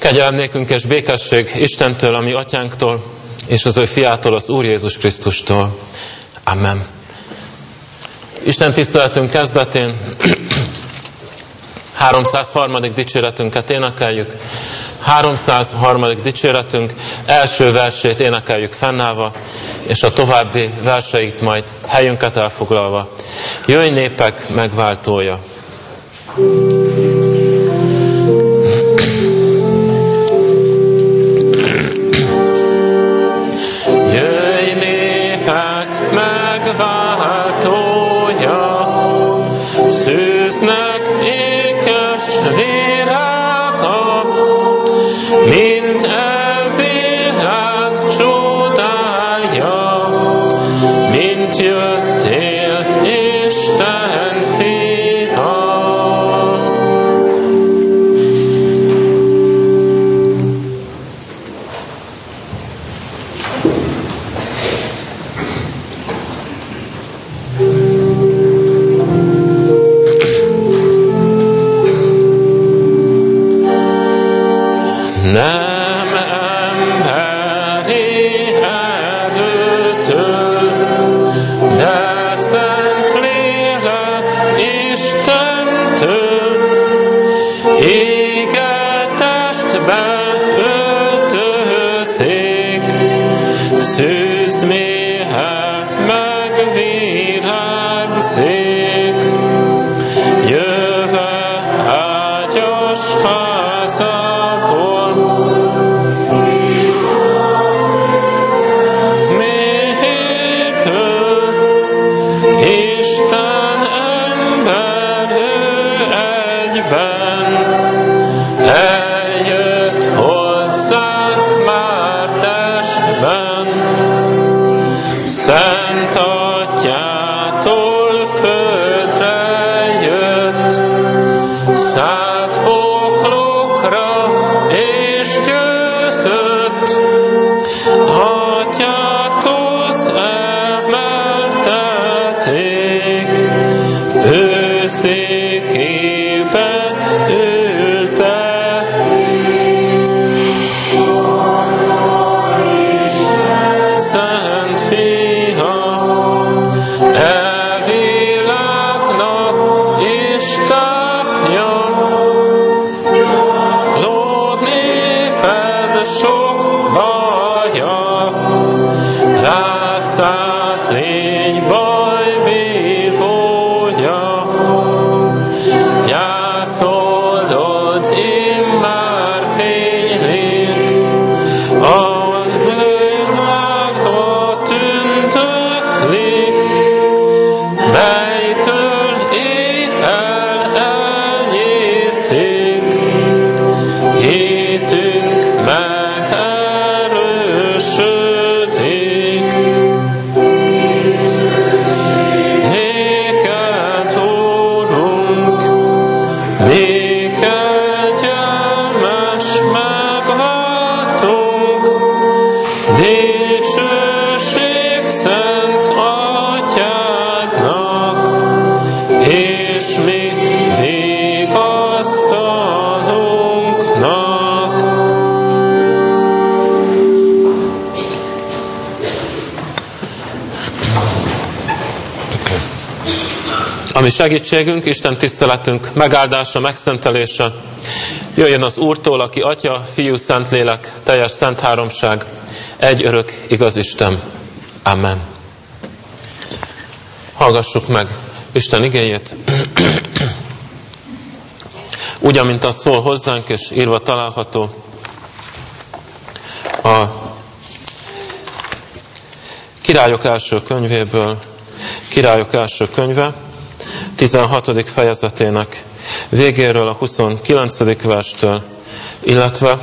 Kegyelem nékünk és békesség Istentől, a mi atyánktól, és az ő fiától, az Úr Jézus Krisztustól. Amen. Isten tiszteletünk kezdetén 303. dicséretünket énekeljük. 303. dicséretünk első versét énekeljük fennállva, és a további verseit majd helyünket elfoglalva. Jöjj népek megváltója! Jöjj népek megváltója, szűznek ékes virága, mint e világ csodája, mint jöttél Isten fia. Nem emberi erőtől, de szent lélek Istentől, ége testbe öltözik, szűz méhe megvirágzik, jöve ágyas házából, Isten ember ő egyben, eljött hozzánk már testben, Szent Atyától földre jött, szállt poklokra és győzött, Atyáthoz emelteték, ő székébe ülte. Szent Fia, e világnak Istapja, lód néped sok baja, rád szállt légy bajvívója, gyászoldod immár fénylik, az világba tündöklik, melytől éhel elnyészik, hitünk megerősödik. Néked, Úrunk, mi kegyelmes megváltunk, dicsőség Szent Atyádnak, és mi vigasztalunknak. Ami segítségünk, Isten tiszteletünk megáldása, megszentelése jöjjön az Úrtól, aki Atya, Fiú, Szentlélek, teljes szent háromság, egy örök igaz Isten. Amen. Hallgassuk meg Isten igéjét. Úgy, amint az szól hozzánk, és írva található a Királyok első könyvéből, Királyok első könyve, 16. fejezetének végéről, a 29. verstől, illetve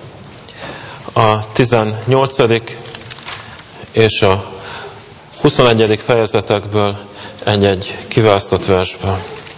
a 18. és a 21. fejezetekből egy-egy kiválasztott versből.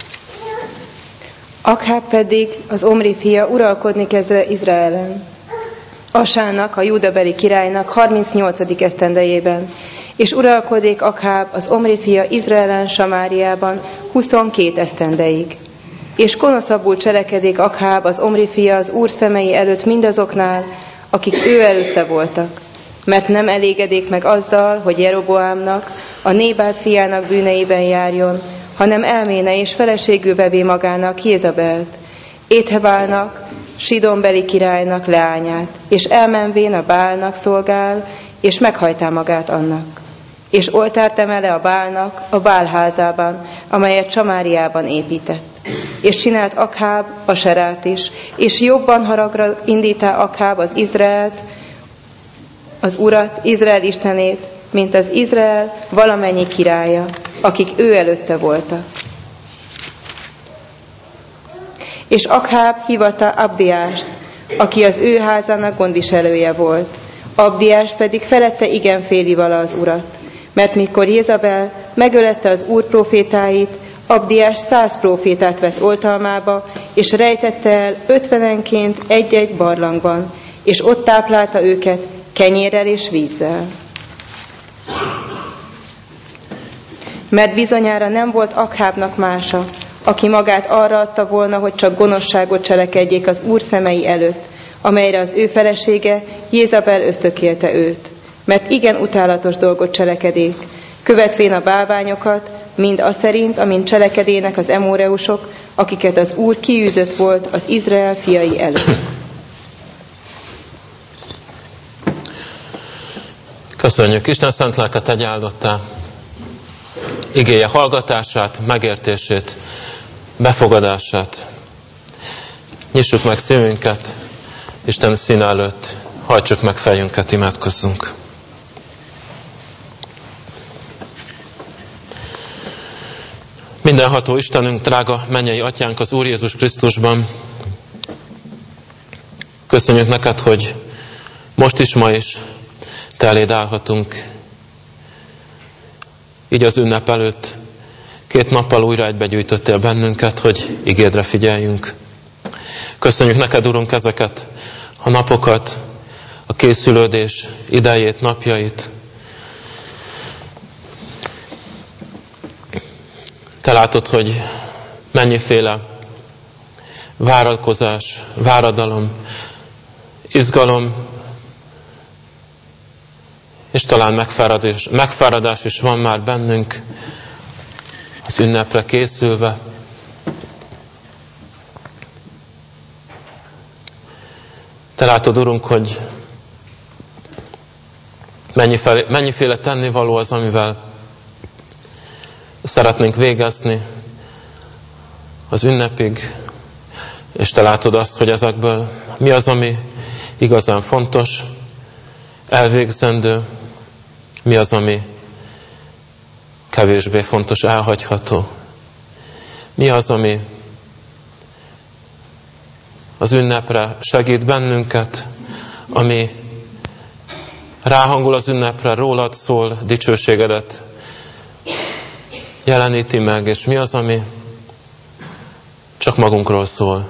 Akháb pedig, az Omri fia, uralkodni kezdve Izraelen. Asának, a júdabeli királynak 38. esztendejében, és uralkodik Akháb, az Omri fia, Izraelen, Samáriában 22 esztendeig. És gonoszabbul cselekedik Akháb, az Omri fia, az Úr szemei előtt mindazoknál, akik ő előtte voltak. Mert nem elégedik meg azzal, hogy Jeroboámnak, a Nébát fiának bűneiben járjon, hanem elméne és feleségül vevé magának Jézabelt, Éthebálnak, Sidonbeli királynak leányát, és elmenvén a Bálnak szolgál, és meghajtá magát annak. És oltárt emele a Bálnak a Bál házában, amelyet Samáriában épített. És csinált Akháb a Serát is, és jobban haragra indítá Akháb az Izraelt, az Urat, Izrael istenét, mint az Izrael valamennyi királya, akik ő előtte voltak. És Akháb hívatta Abdiást, aki az ő házának gondviselője volt. Abdiás pedig felette igen féli vala az Urat, mert mikor Jézabel megölette az Úr prófétáit, Abdiás 100 prófétát vett oltalmába, és rejtette el 50-enként egy-egy barlangban, és ott táplálta őket kenyérrel és vízzel. Mert bizonyára nem volt Akhábnak mása, aki magát arra adta volna, hogy csak gonoszságot cselekedjék az Úr szemei előtt, amelyre az ő felesége Jézabel ösztökélte őt. Mert igen utálatos dolgot cselekedik, követvén a bálványokat, mind az szerint, amint cselekedének az emóreusok, akiket az Úr kiűzött volt az Izrael fiai előtt. Köszönjük! Isten szent lelke tegye áldottá igéje hallgatását, megértését, befogadását. Nyissuk meg szívünket Isten színe előtt, hajtsuk meg fejünket, imádkozzunk. Mindenható Istenünk, drága mennyei Atyánk az Úr Jézus Krisztusban, köszönjük neked, hogy most is, ma is te eléd állhatunk. Így az ünnep előtt 2 nappal újra egybegyűjtöttél bennünket, hogy igédre figyeljünk. Köszönjük neked, Urunk, ezeket a napokat, a készülődés idejét, napjait. Te látod, hogy mennyiféle várakozás, váradalom, izgalom, és talán megfáradás is van már bennünk az ünnepre készülve. Te látod, Urunk, hogy mennyiféle tennivaló az, amivel szeretnénk végezni az ünnepig, és te látod azt, hogy ezekből mi az, ami igazán fontos, elvégzendő, mi az, ami kevésbé fontos, elhagyható. Mi az, ami az ünnepre segít bennünket, ami ráhangol az ünnepre, rólad szól, dicsőségedet jeleníti meg, és mi az, ami csak magunkról szól.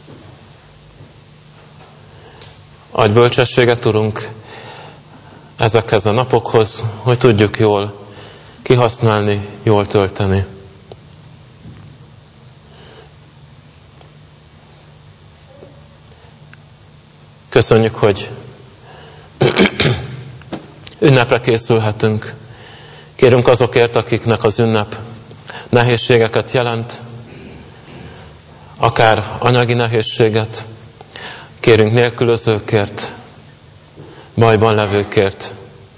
Adj bölcsességet, Urunk, ezekhez a napokhoz, hogy tudjuk jól kihasználni, jól tölteni. Köszönjük, hogy ünnepre készülhetünk. Kérünk azokért, akiknek az ünnep nehézségeket jelent, akár anyagi nehézséget. Kérünk nélkülözőkért, bajban levőkért.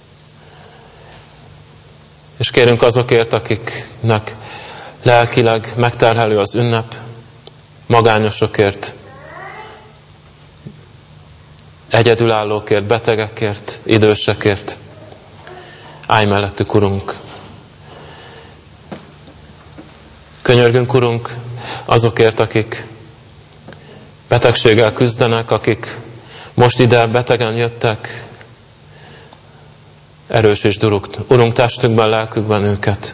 És kérünk azokért, akiknek lelkileg megterhelő az ünnep, magányosokért, egyedülállókért, betegekért, idősekért. Állj mellettük, Urunk! Könyörgünk, Urunk, azokért, akik betegséggel küzdenek, akik most ide betegen jöttek. Erősítsd, Urunk, testükben, lelkükben őket.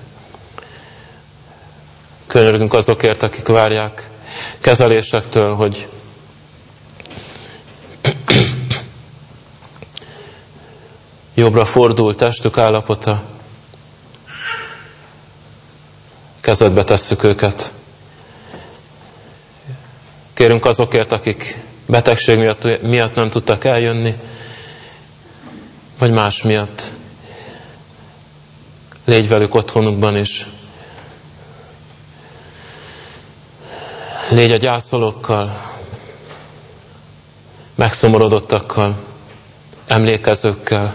Könyörgünk azokért, akik várják kezelésektől, hogy jobbra fordul testük állapota. Kezedbe tesszük őket. Kérünk azokért, akik betegség miatt nem tudtak eljönni, vagy más miatt. Légy velük otthonukban is. Légy a gyászolókkal, megszomorodottakkal, emlékezőkkel.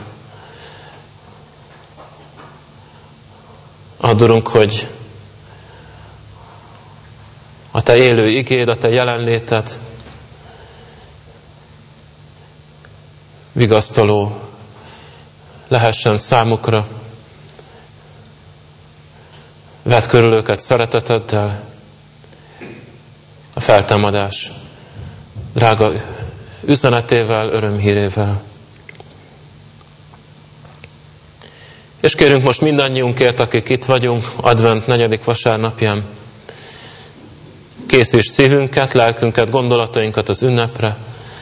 Add, Urunk, hogy a Te élő igéd, a Te jelenléted vigasztaló lehessen számukra. Vedd körül őket szereteteddel, a feltámadás drága üzenetével, örömhírével. És kérünk most mindannyiunkért, akik itt vagyunk, advent 4. vasárnapján, készíts szívünket, lelkünket, gondolatainkat az ünnepre.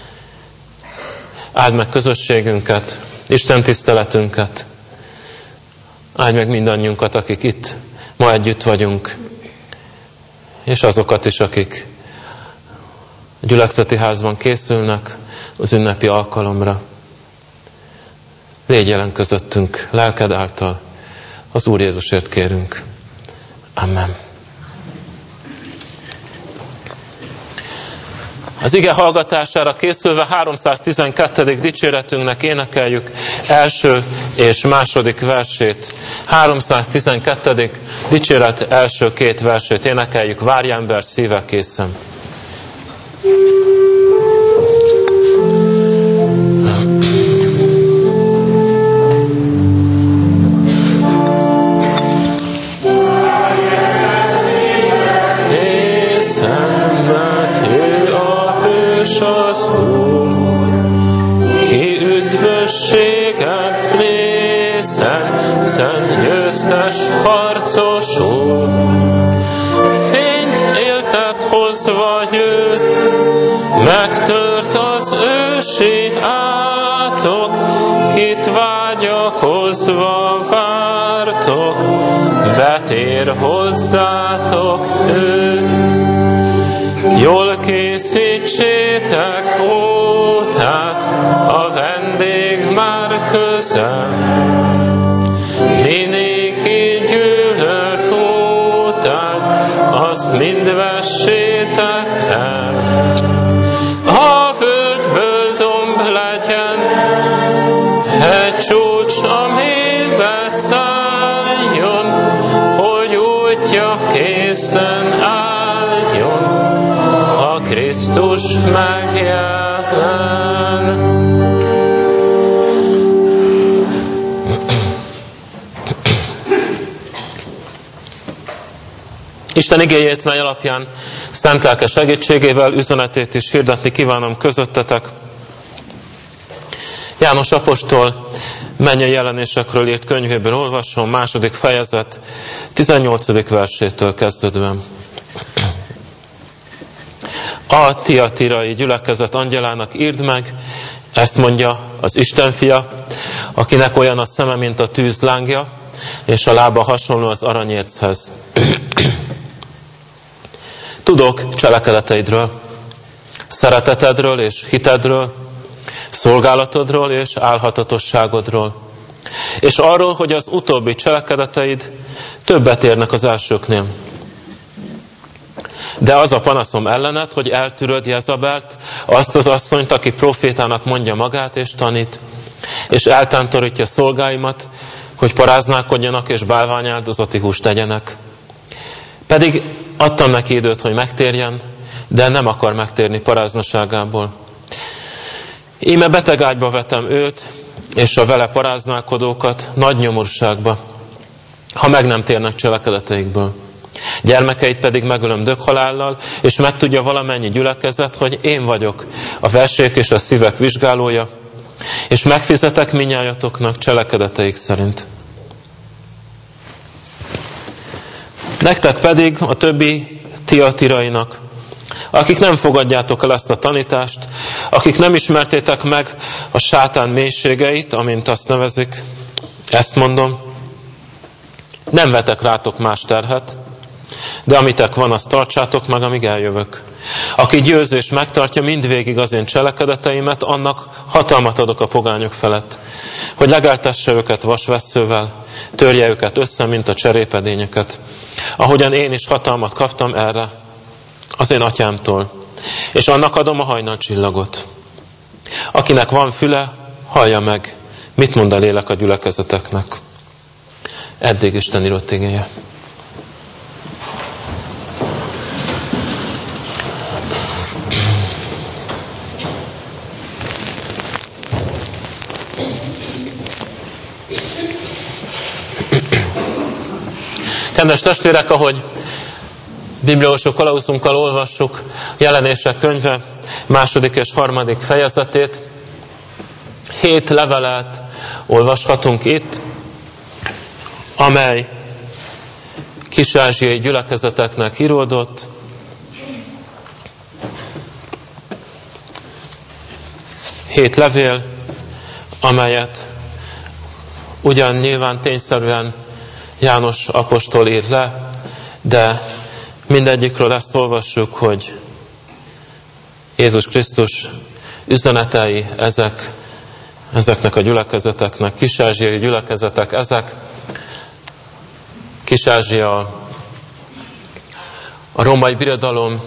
Áld meg közösségünket, Isten tiszteletünket. Áld meg mindannyiunkat, akik itt ma együtt vagyunk, és azokat is, akik a gyülekezeti házban készülnek az ünnepi alkalomra. Légy jelen közöttünk lelked által, az Úr Jézusért kérünk. Amen. Az ige hallgatására készülve 312. dicséretünknek énekeljük első és második versét. 312. dicséret első 2 versét énekeljük, várj ember szíve készen. Szent győztes harcosul, fényt éltet hozva jött, megtört az ősi átok, kit vágyakozva vártok, betér hozzátok ő. Jól készítsétek útát, a vendég már közel, minéki gyűlölt útát, azt mind vessétek el. A földből domb legyen, egy csúcs a mélybe szálljon, hogy útja készen álljon, ha Krisztus megjelen. Isten igéjét, mely alapján szent lelke segítségével üzenetét is hirdetni kívánom közöttetek. János apostol mennyei jelenésekről írt könyvéből olvasom, 2. fejezet, 18. versétől kezdődően. A tiatirai gyülekezet angyalának írd meg, ezt mondja az Isten fia, akinek olyan a szeme, mint a tűz lángja, és a lába hasonló az aranyérchez. Tudok cselekedeteidről, szeretetedről és hitedről, szolgálatodról és álhatatosságodról, és arról, hogy az utóbbi cselekedeteid többet érnek az elsőknél. De az a panaszom ellened, hogy eltűröd Jezabelt, azt az asszonyt, aki profétának mondja magát és tanít, és eltántorítja szolgáimat, hogy paráználkodjanak és bálványáldozati húst tegyenek. Pedig adtam neki időt, hogy megtérjen, de nem akar megtérni paráznaságából. Íme beteg ágyba vetem őt, és a vele paráználkodókat nagy nyomorúságba, ha meg nem térnek cselekedeteikből. Gyermekeit pedig megölöm döghalállal, és megtudja valamennyi gyülekezet, hogy én vagyok a vessék és a szívek vizsgálója, és megfizetek minnyájatoknak cselekedeteik szerint. Nektek pedig, a többi tiatirainak, akik nem fogadjátok el ezt a tanítást, akik nem ismertétek meg a sátán mélységeit, amint azt nevezik, ezt mondom, nem vetek rátok más terhet, de amitek van, azt tartsátok meg, amíg eljövök. Aki győz és megtartja mindvégig az én cselekedeteimet, annak hatalmat adok a pogányok felett, hogy legeltesse őket vasvesszővel, törje őket össze, mint a cserépedényeket. Ahogyan én is hatalmat kaptam erre az én atyámtól, és annak adom a hajnalcsillagot. Akinek van füle, hallja meg, mit mond a lélek a gyülekezeteknek. Eddig Isten írott igéje. Kedves testvérek, ahogy bibliolvasó kalauzunkkal olvassuk Jelenések könyve 2. és 3. fejezetét, 7 levelet olvashatunk itt, amely kis-ázsiai gyülekezeteknek íródott. Hét levél, amelyet ugyan nyilván tényszerűen János apostol ír le, de mindegyikről ezt olvassuk, hogy Jézus Krisztus üzenetei ezeknek a gyülekezeteknek, kis-ázsiai gyülekezetek ezek. Kis-Ázsia a római birodalom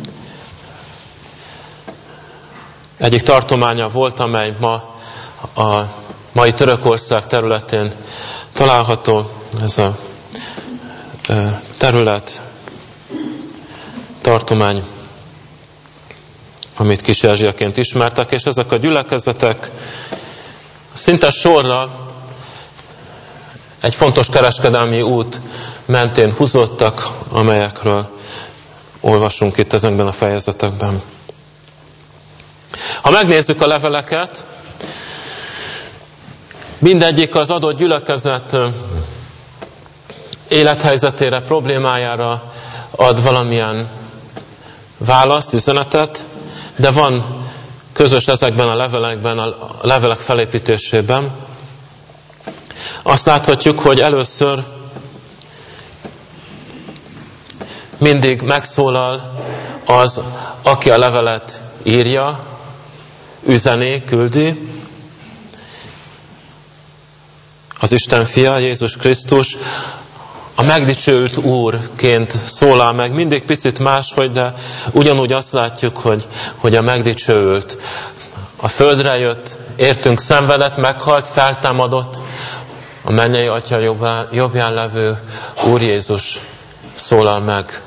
egyik tartománya volt, amely ma a mai Törökország területén található. Ez a terület, tartomány, amit Kis-Ázsiaként ismertek, és ezek a gyülekezetek szinte sorra egy fontos kereskedelmi út mentén húzódtak, amelyekről olvasunk itt ezekben a fejezetekben. Ha megnézzük a leveleket, mindegyik az adott gyülekezet élethelyzetére, problémájára ad valamilyen választ, üzenetet, de van közös ezekben a levelekben, a levelek felépítésében. Azt láthatjuk, hogy először mindig megszólal az, aki a levelet írja, üzeni, küldi. Az Isten fia, Jézus Krisztus, a megdicsőült Úrként szólal meg. Mindig picit máshogy, de ugyanúgy azt látjuk, hogy a megdicsőült a földre jött, értünk szenvedett, meghalt, feltámadott, a mennyei Atya jobbján levő Úr Jézus szólal meg.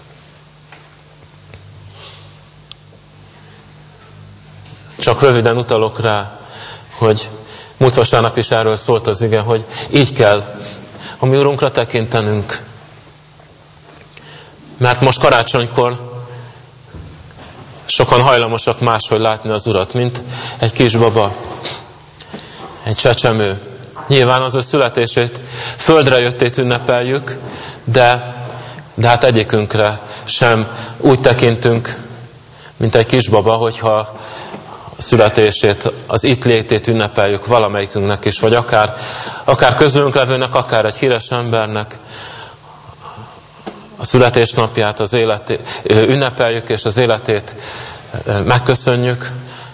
Csak röviden utalok rá, hogy múlt vasárnap is erről szólt az ige, hogy így kell a mi Urunkra tekintenünk. Mert most karácsonykor sokan hajlamosak máshogy látni az Urat, mint egy kisbaba, egy csecsemő. Nyilván az ő születését, földre jöttét ünnepeljük, de hát egyikünkre sem úgy tekintünk, mint egy kisbaba, hogyha a születését, az itt létét ünnepeljük valamelyikünknek is, vagy akár közülünk levőnek, akár egy híres embernek a születésnapját, az életét ünnepeljük, és az életét megköszönjük.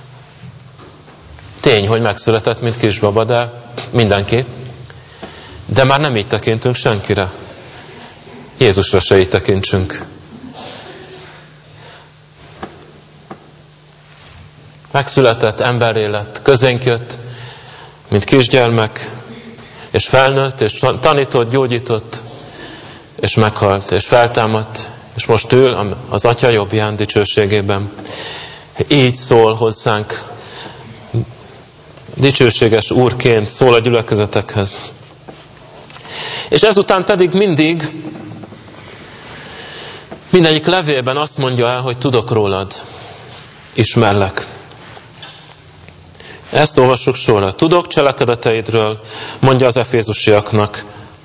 Tény, hogy megszületett, mint kisbaba, de mindenki. De már nem így tekintünk senkire. Jézusra se így tekintsünk. Megszületett, emberré lett, közénk jött, mint kisgyermek, és felnőtt, és tanított, gyógyított, és meghalt, és feltámadt, és most ül az Atya jobbján dicsőségében. Így szól hozzánk, dicsőséges Úrként szól a gyülekezetekhez. És ezután pedig mindegyik levélben azt mondja el, hogy tudok rólad, ismerlek. Ezt olvassuk sorra. Tudok cselekedeteidről, mondja az efézusiaknak.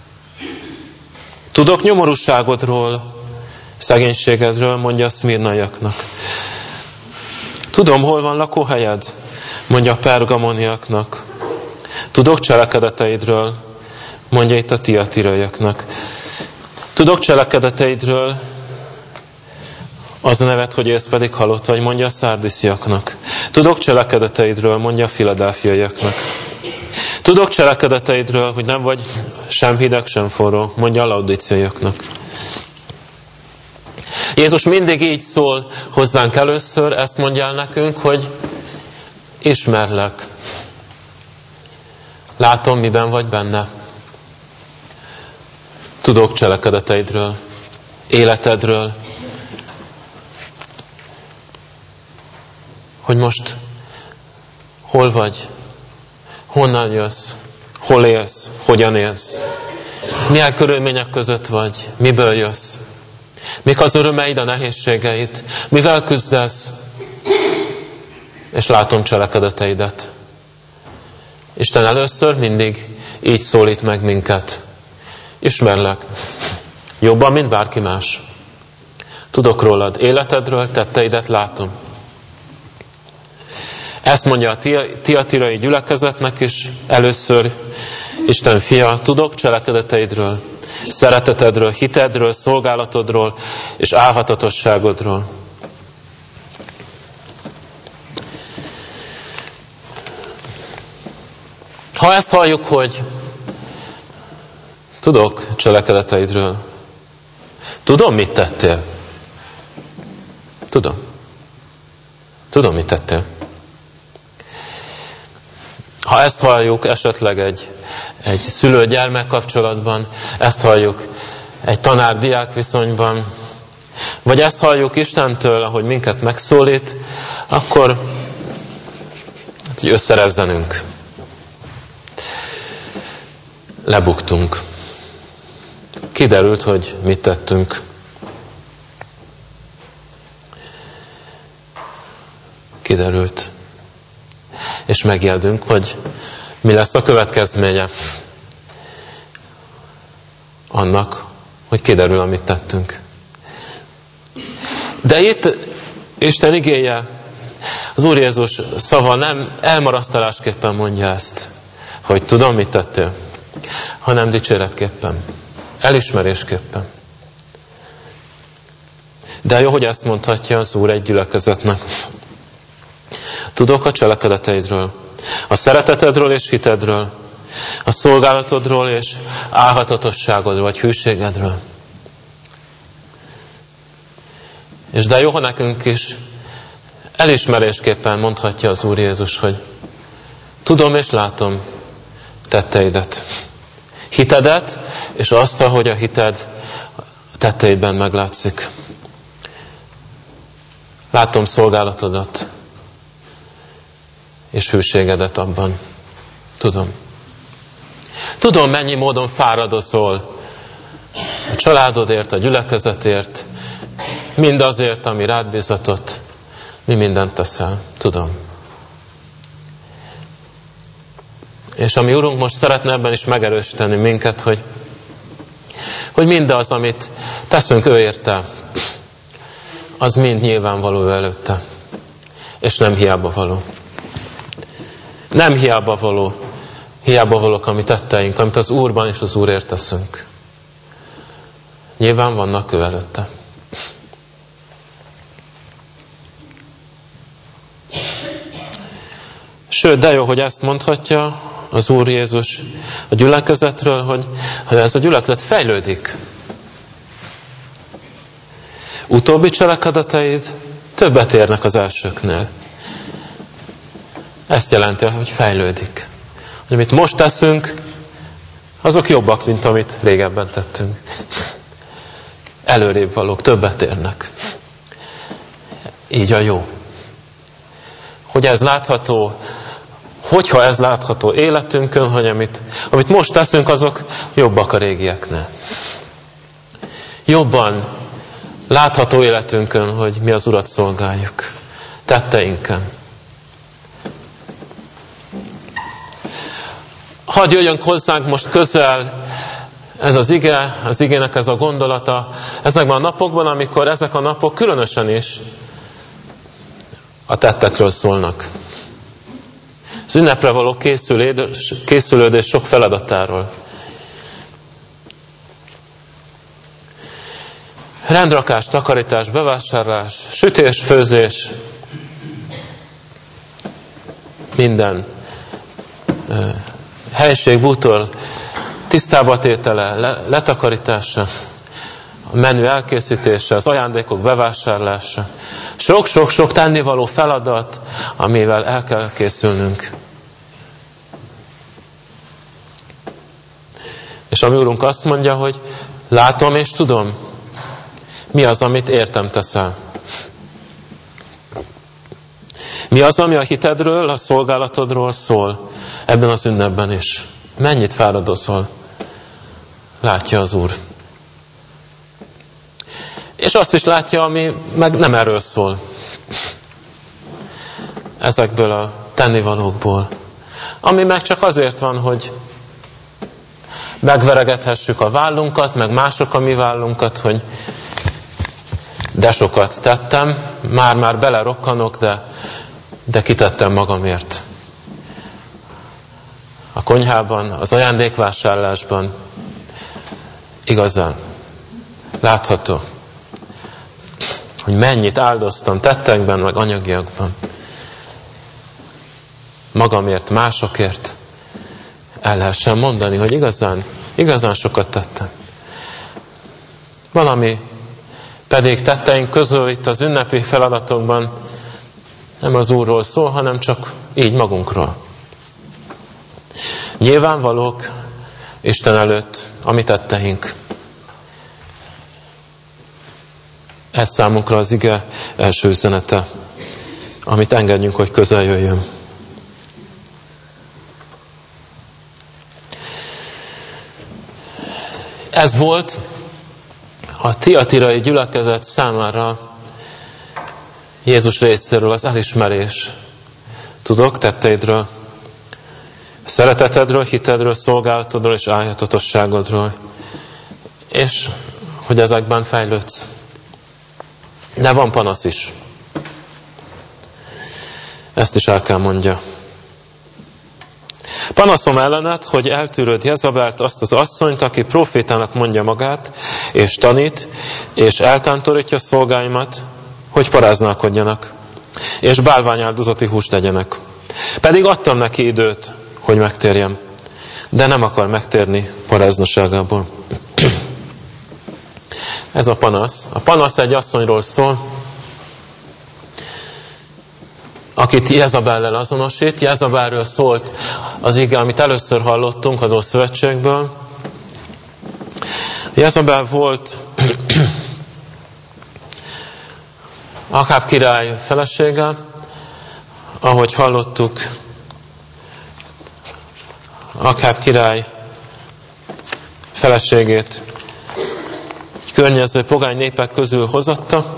Tudok nyomorúságodról, szegénységedről, mondja a szmirnaiaknak. Tudom, hol van lakóhelyed, mondja a pergamoniaknak. Tudok cselekedeteidről, mondja itt a tiatiraiaknak. Tudok cselekedeteidről, Az a neved, hogy élsz, pedig halott vagy, mondja a szárdisziaknak. Tudok cselekedeteidről, mondja a filadelfiaiaknak. Tudok cselekedeteidről, hogy nem vagy sem hideg, sem forró, mondja a laudíciaiaknak. Jézus mindig így szól hozzánk először, ezt mondja el nekünk, hogy ismerlek. Látom, miben vagy benne. Tudok cselekedeteidről, életedről, hogy most hol vagy, honnan jössz, hol élsz, hogyan élsz, milyen körülmények között vagy, miből jössz, mik az örömeid, a nehézségeid, mivel küzdesz, és látom cselekedeteidet. Isten először mindig így szólít meg minket. Ismerlek. Jobban, mint bárki más. Tudok rólad, életedről, tetteidet látom. Ezt mondja a tiatirai gyülekezetnek is először Isten fia, tudok cselekedeteidről, szeretetedről, hitedről, szolgálatodról és álhatatosságodról. Ha ezt halljuk, hogy tudok cselekedeteidről, tudom, mit tettél. Tudom. Tudom, mit tettél. Ha ezt halljuk esetleg egy szülő-gyermek kapcsolatban, ezt halljuk egy tanár-diák viszonyban, vagy ezt halljuk Istentől, ahogy minket megszólít, akkor összerezzenünk. Lebuktunk. Kiderült, hogy mit tettünk. Kiderült. És megjeldünk, hogy mi lesz a következménye annak, hogy kiderül, amit tettünk. De itt Isten igéje, az Úr Jézus szava nem elmarasztalásképpen mondja ezt, hogy tudom, mit tettél, hanem dicséretképpen, elismerésképpen. De jó, hogy ezt mondhatja az Úr egy gyülekezetnek. Tudok a cselekedeteidről, a szeretetedről és hitedről, a szolgálatodról és álhatatosságodról, vagy hűségedről. És de jó, ha nekünk is elismerésképpen mondhatja az Úr Jézus, hogy tudom és látom tetteidet. Hitedet, és azt, hogy a hited tetteidben meglátszik. Látom szolgálatodat, és hűségedet abban. Tudom. Tudom, mennyi módon fáradozol a családodért, a gyülekezetért, mindazért, ami rád bízatott, mi mindent teszel. Tudom. És ami Urunk most szeretne ebben is megerősíteni minket, hogy mindaz, amit teszünk ő érte, az mind nyilvánvaló előtte. És nem hiába való. Nem hiába valók a mi tetteink, amit az Úrban és az Úrért teszünk. Nyilván vannak ő előtte. Sőt, de jó, hogy ezt mondhatja az Úr Jézus a gyülekezetről, hogy ez a gyülekezet fejlődik. Utóbbi cselekedeteid többet érnek az elsőknél. Ezt jelenti, hogy fejlődik. Hogy amit most teszünk, azok jobbak, mint amit régebben tettünk. Előrébb valók, többet érnek. Így a jó. Hogy ez látható, hogyha ez látható életünkön, hogy amit most teszünk, azok jobbak a régieknél. Jobban látható életünkön, hogy mi az Urat szolgáljuk. Tetteinken. Hadd jöjjön hozzánk most közel ez az ige, az igének ez a gondolata, ezekben a napokban, amikor ezek a napok különösen is a tettekről szólnak. Az ünnepre való készülődés sok feladatáról. rendrakás, takarítás, bevásárlás, sütés, főzés, minden helység, bútor tisztába tétele, letakarítása, a menü elkészítése, az ajándékok bevásárlása. Sok-sok-sok tennivaló feladat, amivel el kell készülnünk. És a mi Úrunk azt mondja, hogy látom és tudom, mi az, amit értem teszel. Mi az, ami a hitedről, a szolgálatodról szól ebben az ünnepben is. Mennyit fáradozol? Látja az Úr. És azt is látja, ami meg nem erről szól. Ezekből a tennivalókból. Ami meg csak azért van, hogy megveregethessük a vállunkat, meg mások a mi vállunkat, hogy de sokat tettem, már belerokkanok, de kitettem magamért. A konyhában, az ajándékvásárlásban igazán látható, hogy mennyit áldoztam tettekben, meg anyagiakban. Magamért, másokért el lehessen mondani, hogy igazán sokat tettem. Valami pedig tetteink közül itt az ünnepi feladatokban nem az Úrról szól, hanem csak így magunkról. Nyilvánvalók Isten előtt a mi tetteink. Ez számunkra az ige első üzenete, amit engedjünk, hogy közel jöjjön. Ez volt a tiatirai gyülekezet számára Jézus részéről az elismerés. Tudok tetteidről, szeretetedről, hitedről, szolgálatodról és álhatatosságodról. És hogy ezekben fejlődsz. De van panasz is. Ezt is el kell mondja. Panaszom ellened, hogy eltűröd Jezabelt, azt az asszonyt, aki profétának mondja magát, és tanít, és eltántorítja szolgáimat, hogy paráználkodjanak, és bálványáldozati húst tegyenek. Pedig adtam neki időt, hogy megtérjem, de nem akar megtérni paráznaságából. Ez a panasz. A panasz egy asszonyról szól, akit Jezabellel azonosít. Jezabelről szólt az ige, amit először hallottunk az Ószövetségből. Jezabel volt Akáb király felesége, ahogy hallottuk, Akáb király feleségét környező pogány népek közül hozatta,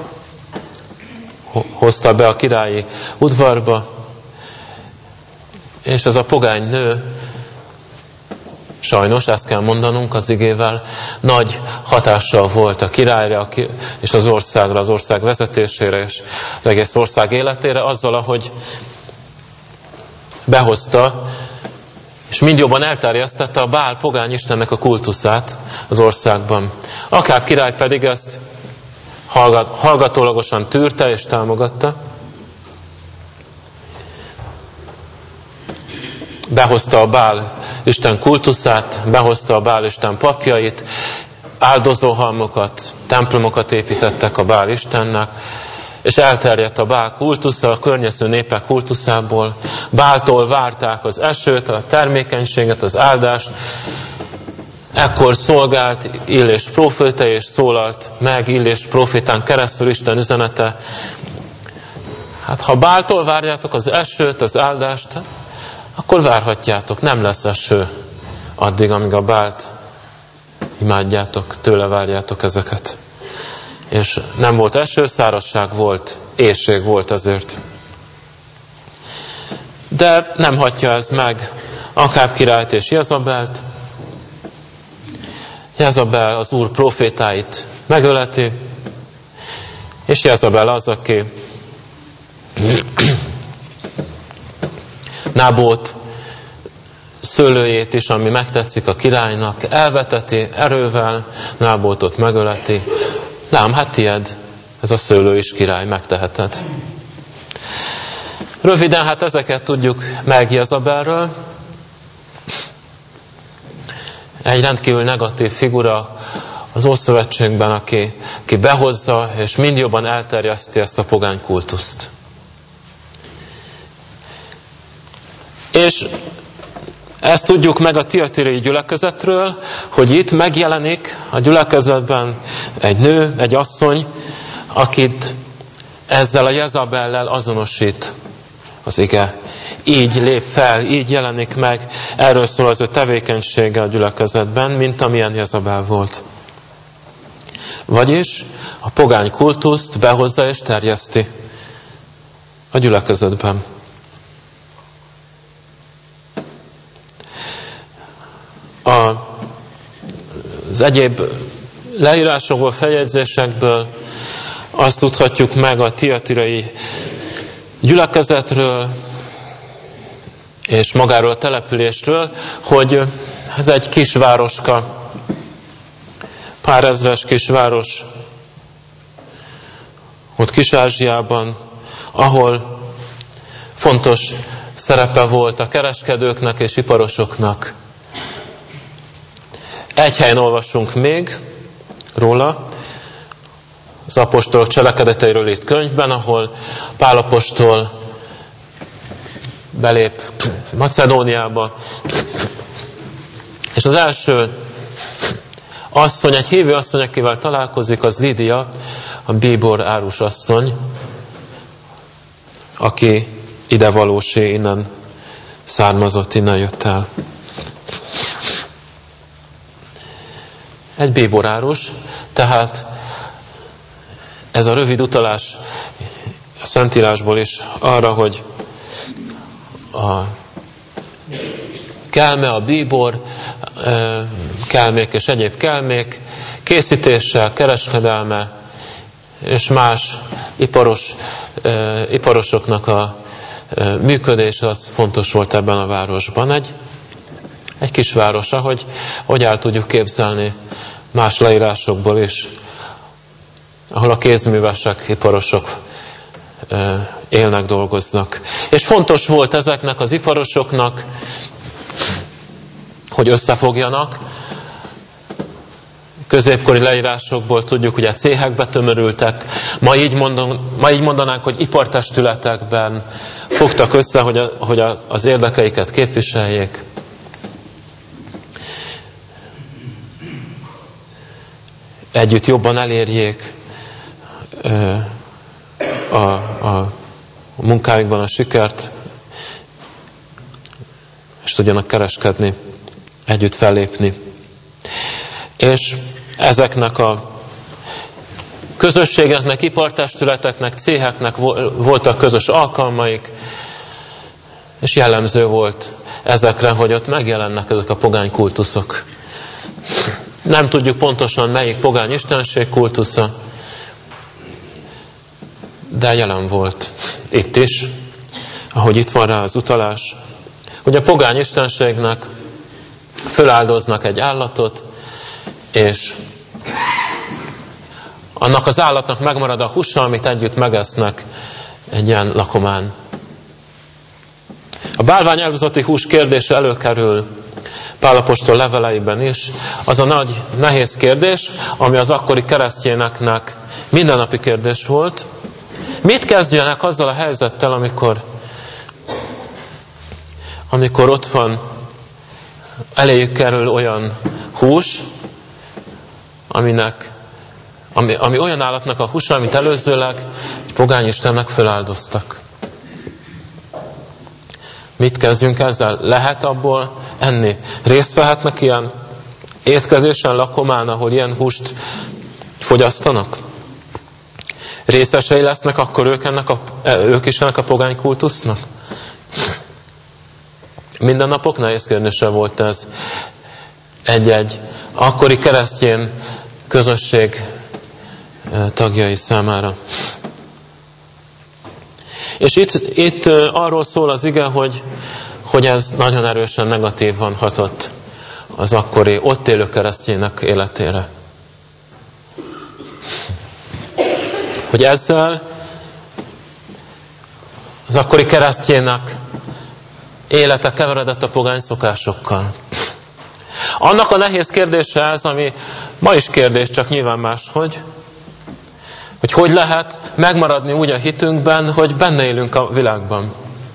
hozta be a királyi udvarba, és ez a pogány nő, sajnos ezt kell mondanunk az igével, nagy hatással volt a királyra és az országra, az ország vezetésére és az egész ország életére, azzal, ahogy behozta, és mind jobban elterjesztette a Bál pogány istennek a kultuszát az országban. Akáb király pedig ezt hallgatólagosan tűrte és támogatta. Behozta a Bál isten kultuszát, behozta a Bál isten papjait, áldozóhalmokat, templomokat építettek a Bál istennek, és elterjedt a Bál kultusza, a környező népek kultuszából. Báltól várták az esőt, a termékenységet, az áldást. Ekkor szolgált Illés próféta, és szólalt meg Illés prófétán keresztül Isten üzenete. Hát ha Báltól várjátok az esőt, az áldást, akkor várhatjátok, nem lesz eső addig, amíg a Bált imádjátok, tőle várjátok ezeket. És nem volt eső, szárazság volt, éhség volt ezért. De nem hagyja ez meg Akáb királyt és Jezabelt. Jezabel az Úr profétáit megöleti, és Jezabel az, aki Nábót szőlőjét is, ami megtetszik a királynak, elveteti erővel, Nábótot megöleti, lám, hát tied, ez a szőlő is király, megteheted. Röviden, hát ezeket tudjuk meg Jezabelről. Egy rendkívül negatív figura az Ószövetségben, aki behozza, és mind jobban elterjeszti ezt a pogány kultuszt. És ezt tudjuk meg a tiatirai gyülekezetről, hogy itt megjelenik a gyülekezetben egy nő, egy asszony, akit ezzel a Jezabellel azonosít az ige. Így lép fel, így jelenik meg, erről szól az ő tevékenysége a gyülekezetben, mint amilyen Jezabel volt. Vagyis a pogány kultuszt behozza és terjeszti a gyülekezetben. Az egyéb leírásokból, feljegyzésekből azt tudhatjuk meg a tiatirai gyülekezetről és magáról a településről, hogy ez egy kisvároska, pár ezres kisváros ott Kis-Ázsiában, ahol fontos szerepe volt a kereskedőknek és iparosoknak. Egy helyen olvassunk még róla, az apostolok cselekedeteiről itt könyvben, ahol Pál apostol belép Macedóniába, és az első asszony, egy hívő asszony, akivel találkozik, az Lídia, a bíbor árus asszony, aki ide valósi, innen származott, innen jött el. Egy bíborárus, tehát ez a rövid utalás a Szentírásból is arra, hogy a kelme, a bíbor, kelmék és egyéb kelmék készítése, kereskedelme és más iparosoknak a működése az fontos volt ebben a városban. Egy kis város, hogy el tudjuk képzelni más leírásokból is, ahol a kézművesek, iparosok élnek, dolgoznak. És fontos volt ezeknek az iparosoknak, hogy összefogjanak. Középkori leírásokból tudjuk, hogy a céhekbe tömörültek. Ma így mondanánk, hogy ipartestületekben fogtak össze, hogy az érdekeiket képviseljék. Együtt jobban elérjék a munkájukban a sikert, és tudjanak kereskedni, együtt fellépni. És ezeknek a közösségeknek, ipartestületeknek, céheknek voltak közös alkalmaik, és jellemző volt ezekre, hogy ott megjelennek ezek a pogány kultuszok. Nem tudjuk pontosan, melyik pogány istenség kultusza, de jelen volt itt is, ahogy itt van rá az utalás, hogy a pogány istenségnek föláldoznak egy állatot, és annak az állatnak megmarad a húsa, amit együtt megesznek egy ilyen lakomán. A bálvány áldozati hús kérdése előkerül Pál apostol leveleiben is. Az a nagy, nehéz kérdés, ami az akkori keresztényeknek mindennapi kérdés volt. Mit kezdjenek azzal a helyzettel, amikor ott van, eléjük kerül olyan hús, ami olyan állatnak a húsa, amit előzőleg egy pogányistennek feláldoztak. Mit kezdjünk ezzel? Lehet abból enni? Részt vehetnek ilyen étkezésen, lakomán, ahol ilyen húst fogyasztanak? Részesei lesznek akkor ők is ennek a pogány kultusznak? Minden napok nehéz kérdése volt ez egy-egy akkori keresztény közösség tagjai számára. És itt arról szól az ige, hogy ez nagyon erősen negatívan hatott az akkori ott élő keresztények életére. hogy ezzel az akkori keresztjének élete keveredett a pogány szokásokkal. Annak a nehéz kérdése ez, ami ma is kérdés, csak nyilván máshogy, hogy lehet megmaradni úgy a hitünkben, hogy benne élünk a világban.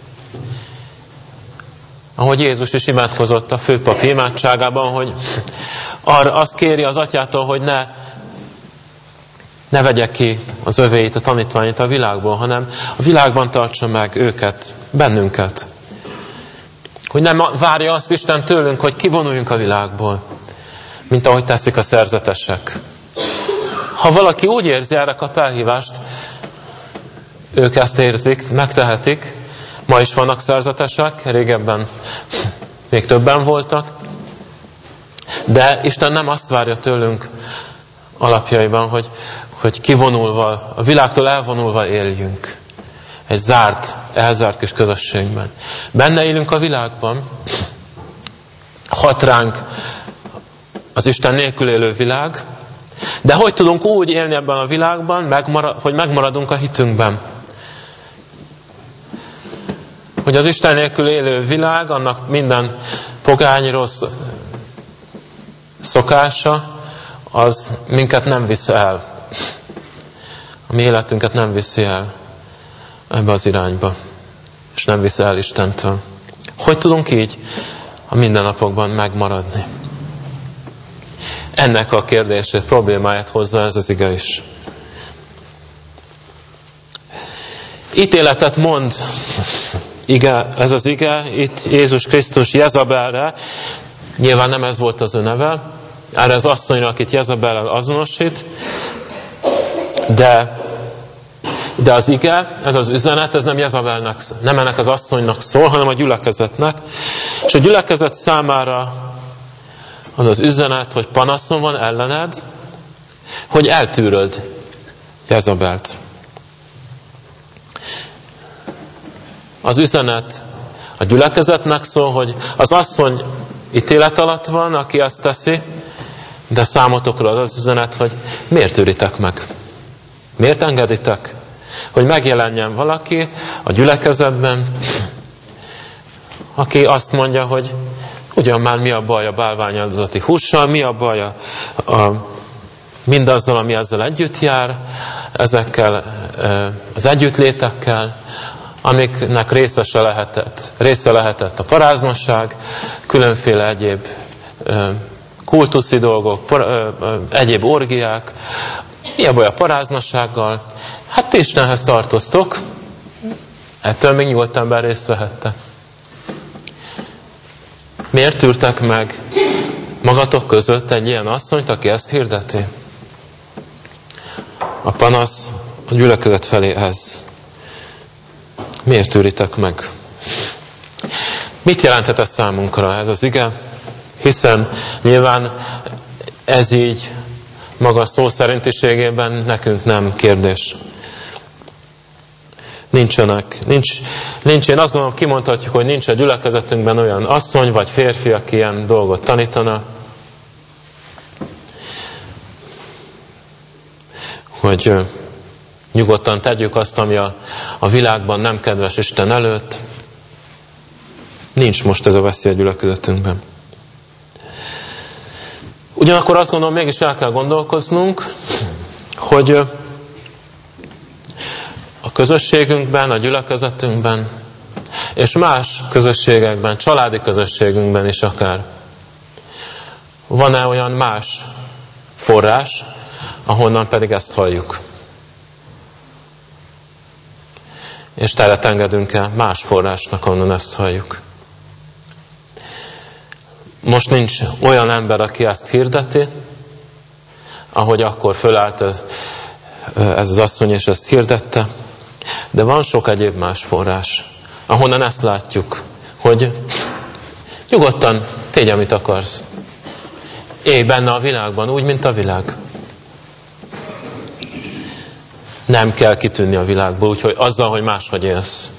Ahogy Jézus is imádkozott a főpapi imádságában, hogy azt kéri az atyától, hogy ne vegye ki az övéit, a tanítványait a világból, hanem a világban tartsa meg őket, bennünket. Hogy nem várja azt Isten tőlünk, hogy kivonuljunk a világból, mint ahogy teszik a szerzetesek. Ha valaki úgy érzi erre a felhívást, ők ezt érzik, megtehetik. Ma is vannak szerzetesek, régebben még többen voltak. De Isten nem azt várja tőlünk alapjaiban, hogy kivonulva, a világtól elvonulva éljünk. Egy elzárt kis közösségben. Benne élünk a világban, hat ránk az Isten nélkül élő világ, de hogy tudunk úgy élni ebben a világban, hogy megmaradunk a hitünkben? Hogy az Isten nélkül élő világ, annak minden pogány rossz szokása, az minket nem visz el. A mi életünket nem viszi el ebbe az irányba. És nem viszi el Istentől. Hogy tudunk így a mindennapokban megmaradni? Ennek a kérdését, problémáját hozza ez az ige is. Ítéletet mond ez az ige, itt Jézus Krisztus Jezabelre, nyilván nem ez volt az ő neve, erre az asszonyra, akit Jezabellel azonosít, de az ige, ez az üzenet, ez nem Jezabelnek, nem ennek az asszonynak szól, hanem a gyülekezetnek. És a gyülekezet számára az az üzenet, hogy panaszon van ellened, hogy eltűröd Jezabelt. Az üzenet a gyülekezetnek szól, hogy az asszony ítélet alatt van, aki ezt teszi, de számotokra az üzenet, hogy miért tűritek meg? Miért engeditek? Hogy megjelenjen valaki a gyülekezetben, aki azt mondja, hogy ugyan már mi a baj a bálványáldozati hússal, mi a baj mindazzal, ami ezzel együtt jár, ezekkel az együttlétekkel, amiknek része lehetett a paráznosság, különféle egyéb kultuszi dolgok, egyéb orgiák. Mi a baj a paráznossággal? Hát ti Istenhez tartoztok, ettől még nyugodt ember részt vehette. Miért tűrtek meg magatok között egy ilyen asszonyt, aki ezt hirdeti? A panasz a gyülekezet felé ez. Miért tűritek meg? Mit jelenthet ez számunkra, ez az ige? Hiszen nyilván ez így maga szó szerintiségében nekünk nem kérdés. Nincs, én azt gondolom, kimondhatjuk, hogy nincs a gyülekezetünkben olyan asszony vagy férfi, aki ilyen dolgot tanítana, hogy nyugodtan tegyük azt, ami a világban nem kedves Isten előtt. Nincs most ez a veszély a gyülekezetünkben. Ugyanakkor azt gondolom, mégis el kell gondolkoznunk, hogy a közösségünkben, a gyülekezetünkben, és más közösségekben, családi közösségünkben is akár, van-e olyan más forrás, ahonnan pedig ezt halljuk? És teret engedünk-e más forrásnak, ahonnan ezt halljuk? Most nincs olyan ember, aki ezt hirdeti, ahogy akkor fölállt ez az asszony, és ezt hirdette, de van sok egyéb más forrás, ahonnan ezt látjuk, hogy nyugodtan tégy, amit akarsz. Élj benne a világban, úgy, mint a világ. Nem kell kitűnni a világból, úgyhogy azzal, hogy máshogy élsz.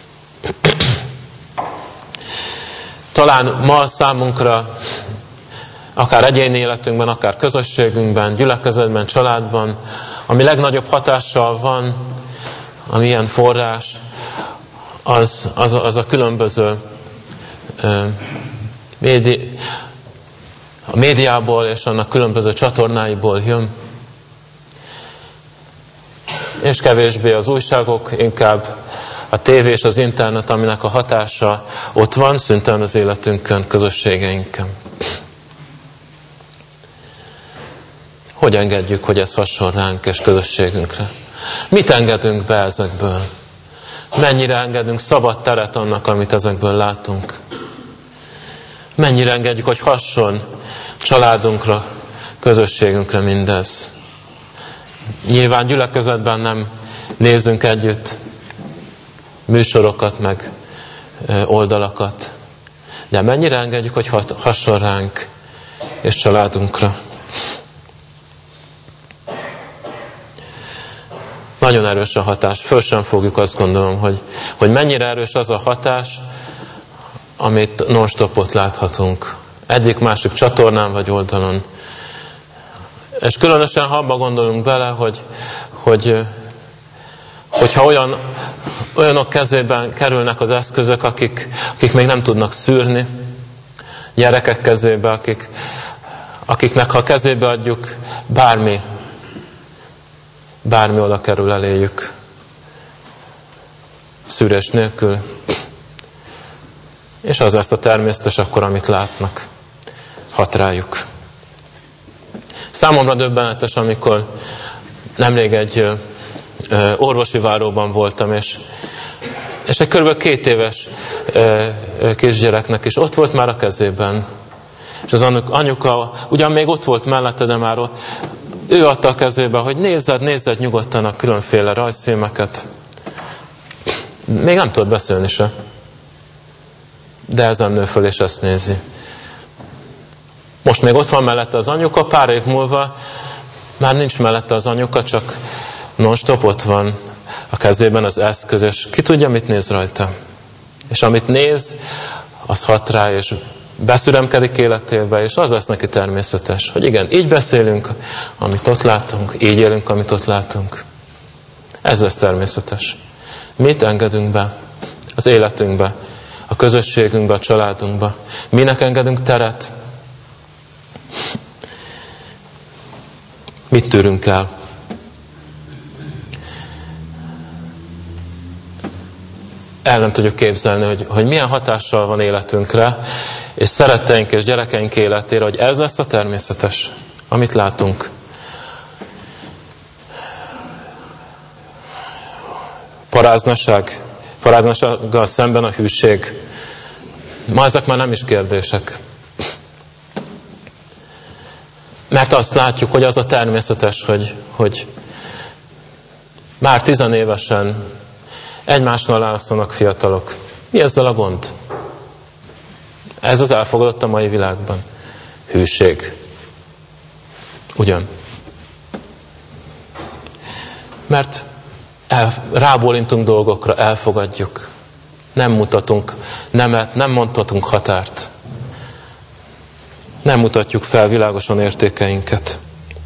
Talán ma számunkra, akár egyéni életünkben, akár közösségünkben, gyülekezetben, családban, ami legnagyobb hatással van, ami ilyen forrás, az a különböző a médiából és annak különböző csatornáiból jön. És kevésbé az újságok, inkább a tévé és az internet, aminek a hatása ott van, szüntelenül az életünkön, közösségeinken. Hogy engedjük, hogy ez hasson ránk és közösségünkre? Mit engedünk be ezekből? Mennyire engedünk szabad teret annak, amit ezekből látunk? Mennyire engedjük, hogy hasson családunkra, közösségünkre mindez? Nyilván gyülekezetben nem nézzünk együtt műsorokat, meg oldalakat. De mennyire engedjük, hogy hasson ránk és családunkra? Nagyon erős a hatás. Föl sem fogjuk, azt gondolom, hogy mennyire erős az a hatás, amit non-stopot láthatunk. Egyik-másik csatornán vagy oldalon. És különösen, ha abba gondolunk bele, hogyha olyanok kezében kerülnek az eszközök, akik még nem tudnak szűrni, gyerekek kezébe, akiknek ha a kezébe adjuk, bármi oda kerül eléjük, szűrés nélkül, és az lesz a természetes akkor, amit látnak, hat rájuk. Számomra döbbenetes, amikor nemrég egy orvosi váróban voltam, és egy kb. 2 éves kisgyereknek is ott volt már a kezében. És az anyuka ugyan még ott volt mellette, de már ő adta a kezébe, hogy nézzed nyugodtan a különféle rajzfilmeket. Még nem tudott beszélni se. De ezen nő föl, és ezt nézi. Most még ott van mellette az anyuka, pár év múlva már nincs mellette az anyuka, csak non-stop ott van a kezében az eszköz, és ki tudja, mit néz rajta. És amit néz, az hat rá, és beszüremkedik életébe, és az lesz neki természetes, hogy igen, így beszélünk, amit ott látunk, így élünk, amit ott látunk. Ez lesz természetes. Mit engedünk be az életünkbe, a közösségünkbe, a családunkba? Minek engedünk teret? Mit tűrünk el? El nem tudjuk képzelni, hogy milyen hatással van életünkre, és szeretteink és gyerekeink életére, hogy ez lesz a természetes, amit látunk. Paráznasággal szemben a hűség. Ma ezek már nem is kérdések. Mert azt látjuk, hogy az a természetes, hogy már 10 évesen egymásnál alszanak fiatalok. Mi ezzel a gond? Ez az elfogadott a mai világban. Hűség. Ugyan? Mert rábólintunk dolgokra, elfogadjuk. Nem mutatunk nemet, nem mondhatunk határt. Nem mutatjuk fel világosan értékeinket.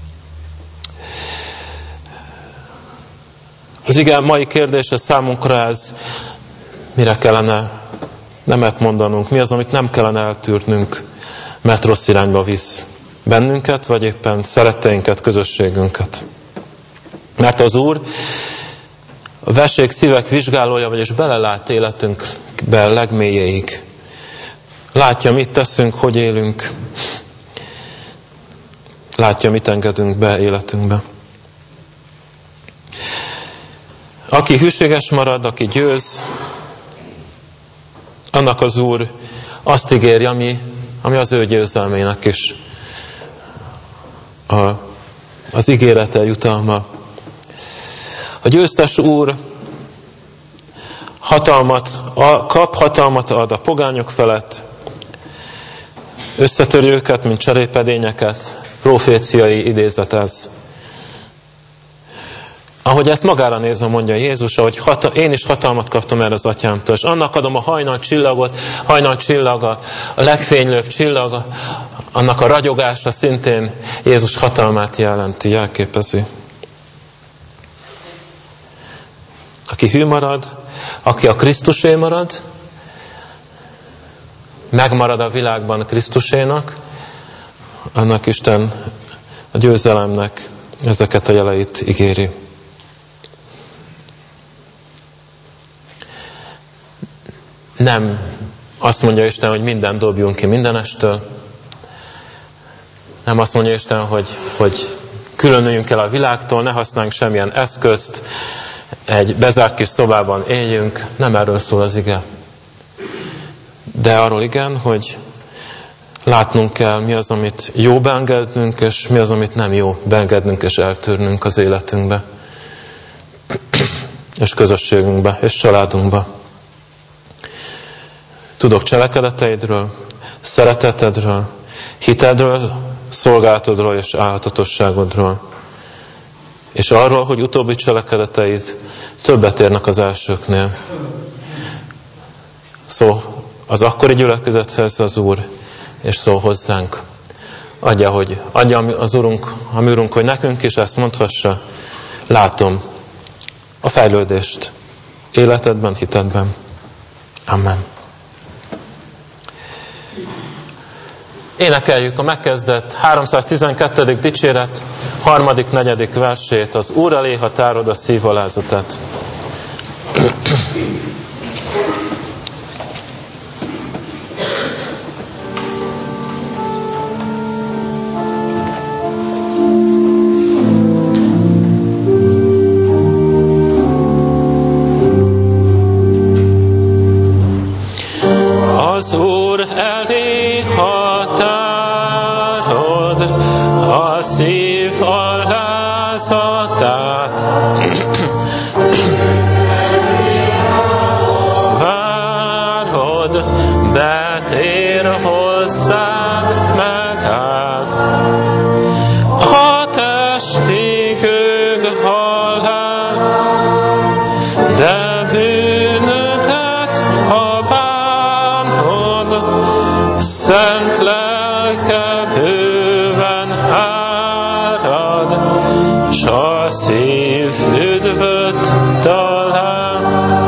Az ige mai kérdése számunkra ez, mire kellene nemet mondanunk, mi az, amit nem kellene eltűrnünk, mert rossz irányba visz bennünket, vagy éppen szeretteinket, közösségünket. Mert az Úr a vesék, szívek vizsgálója, vagyis belelát életünkbe legmélyéig. Látja, mit teszünk, hogy élünk. Látja, mit engedünk be életünkbe. Aki hűséges marad, aki győz, annak az Úr azt ígéri, ami az ő győzelmének is az ígérete, jutalma. A győztes Úr hatalmat ad a pogányok felett, összetöri őket, mint cserépedényeket, proféciai idézet ez. Ahogy ezt magára nézve mondja Jézus, hogy én is hatalmat kaptam erre az atyámtól, és annak adom a hajnalcsillag, a legfénylőbb csillag, annak a ragyogása szintén Jézus hatalmát jelenti, jelképezi. Aki hű marad, aki a Krisztusé marad, megmarad a világban Krisztusénak, annak Isten a győzelemnek ezeket a jeleit ígéri. Nem azt mondja Isten, hogy mindent dobjunk ki mindenestől. Nem azt mondja Isten, hogy különüljünk el a világtól, ne használjunk semmilyen eszközt, egy bezárt kis szobában éljünk. Nem erről szól az ige. De arról igen, hogy látnunk kell, mi az, amit jó beengednünk, és mi az, amit nem jó beengednünk és eltűrnünk az életünkbe, és közösségünkbe, és családunkba. Tudok cselekedeteidről, szeretetedről, hitedről, szolgálatodról és álhatatosságodról. És arról, hogy utóbbi cselekedeteid többet érnek az elsőknél. Szó az akkori gyülekezethez az Úr, és szól hozzánk. Adja az Urunk, a mi Urunk, hogy nekünk is ezt mondhassa. Látom a fejlődést életedben, hitedben. Amen. Énekeljük a megkezdett 312. dicséret 3.-4. versét. Az Úr elé, ha tárod a szívalázatát. Az Úr elé, ha tárod a szív alázatát, várod, betér hozzád megállt. A testi gőg halál, de bűnödet, ha bánod, szent lelke bőven árad, s a szív üdvöt talál.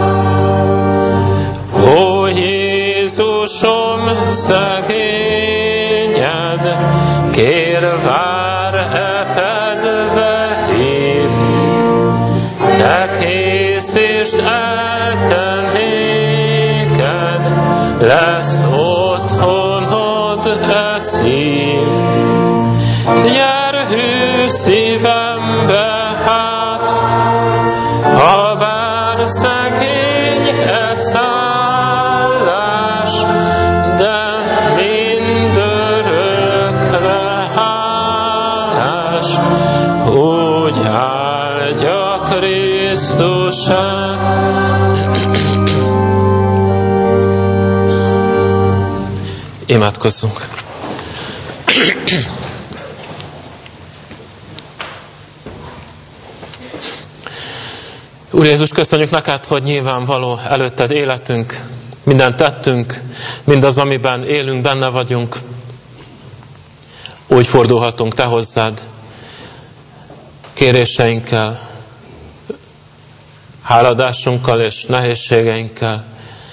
Ó Jézusom, szegényed, kér, vár, epedve hív, te készítsd el, te néked lesz otthonod e szív. Jár hű szívembe hát, ha vár szegény e szállás, de mindörökre hálás, úgy áldja Krisztusát. Imádkozzunk. Úr Jézus, köszönjük neked, hogy nyilvánvaló előtted életünk, mindent tettünk, mindaz, amiben élünk, benne vagyunk. Úgy fordulhatunk te hozzád, kéréseinkkel, háladásunkkal és nehézségeinkkel.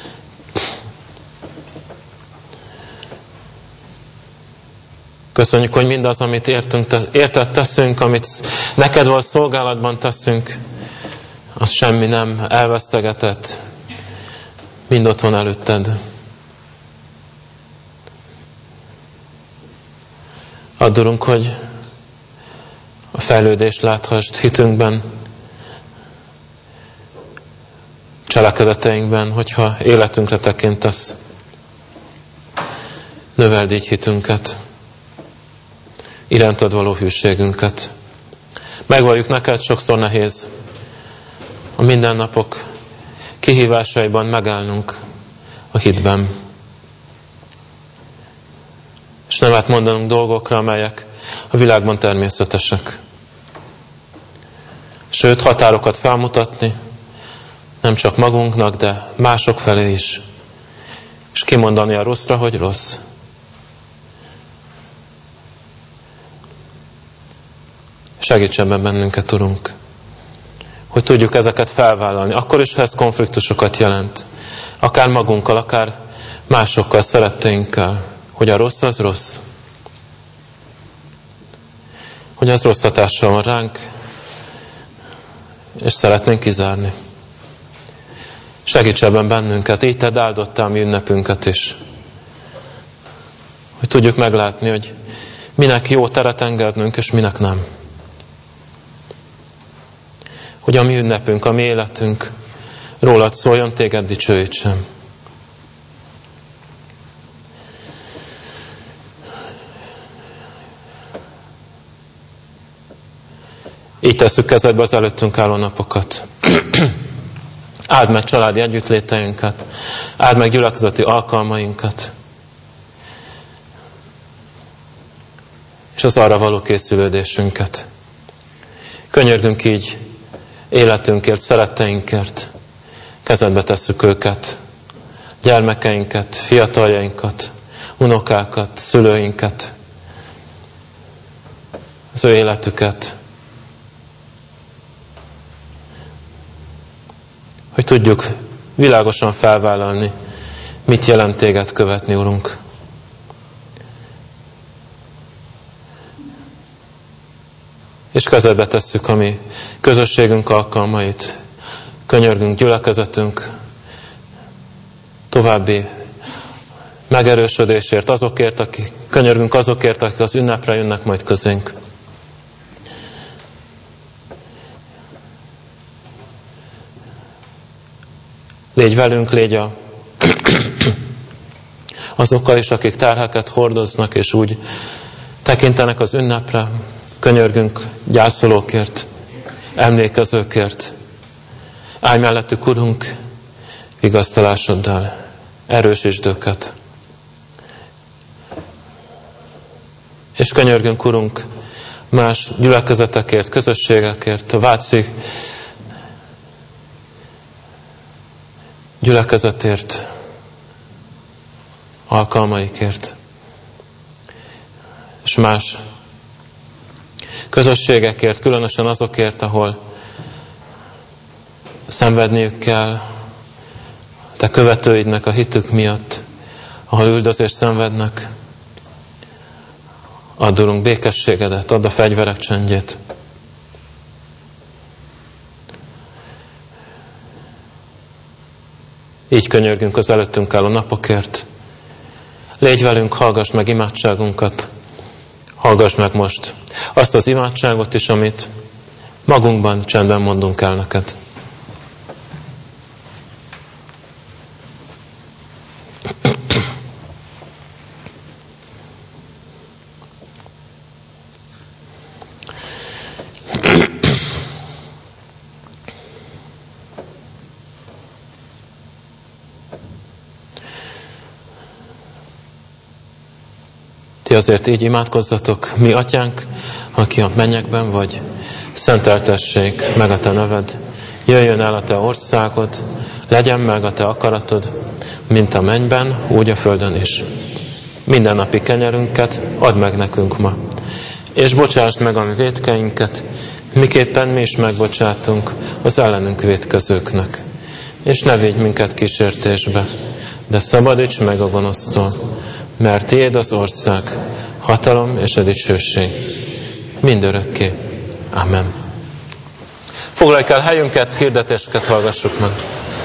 Köszönjük, hogy mindaz, amit érted teszünk, amit neked való szolgálatban teszünk, az semmi nem elvesztegetett, mind ott van előtted. Add, Urunk, hogy a fejlődést láthassd hitünkben, cselekedeteinkben, hogyha életünkre tekintesz. Növeld így hitünket, irántad való hűségünket. Megvalljuk neked, sokszor nehéz a mindennapok kihívásaiban megállnunk a hitben. És nem átmondanunk dolgokra, amelyek a világban természetesek. Sőt, határokat felmutatni, nem csak magunknak, de mások felé is. És kimondani a rosszra, hogy rossz. Segíts ebben bennünket, Urunk. hogy tudjuk ezeket felvállalni. Akkor is, ha ez konfliktusokat jelent. Akár magunkkal, akár másokkal, szeretteinkkel. Hogy a rossz az rossz. Hogy az rossz hatással van ránk, és szeretnénk kizárni. Segíts ebben bennünket, így tedd áldottá mi ünnepünket is. Hogy tudjuk meglátni, hogy minek jó teret engednünk, és minek nem. Hogy a mi ünnepünk, a mi életünk rólad szóljon, téged dicsőítsem. Így tesszük kezedbe az előttünk álló napokat. Áld meg családi együttléteinket, áld meg gyülekezeti alkalmainkat, és az arra való készülődésünket. Könyörgünk így életünkért, szeretteinkért, kezedbe tesszük őket, gyermekeinket, fiataljainkat, unokákat, szülőinket, az ő életüket, hogy tudjuk világosan felvállalni, mit jelent téged követni, Urunk. És kezedbe tesszük a mi közösségünk alkalmait. Könyörgünk gyülekezetünk további megerősödésért, könyörgünk azokért, akik az ünnepre jönnek majd közénk. Légy velünk, légy azokkal is, akik terheket hordoznak, és úgy tekintenek az ünnepre. Könyörgünk gyászolókért, emlékezőkért. Állj mellettük, Urunk, vigasztalásoddal, erősítsd őket. És könyörgünk, Urunk, más gyülekezetekért, közösségekért, a Váci gyülekezetért, alkalmaikért, és más közösségekért, különösen azokért, ahol szenvedniük kell te követőidnek a hitük miatt, ahol üldözést szenvednek. Add, Urunk, békességedet, add a fegyverek csendjét. Így könyörgünk az előttünk álló napokért. Légy velünk, hallgass meg imádságunkat. Hallgass meg most azt az imádságot is, amit magunkban csendben mondunk el neked. Ti azért így imádkozzatok, mi atyánk, aki a mennyekben vagy, szenteltessék meg a te neved, jöjjön el a te országod, legyen meg a te akaratod, mint a mennyben, úgy a földön is. Minden napi kenyerünket add meg nekünk ma, és bocsásd meg a mi vétkeinket, miképpen mi is megbocsátunk az ellenünk vétkezőknek. És ne védj minket kísértésbe, de szabadíts meg a gonosztól, mert tiéd az ország, hatalom és a dicsőség mindörökké. Amen. Foglaljuk el helyünket, hirdetéseket hallgassuk meg.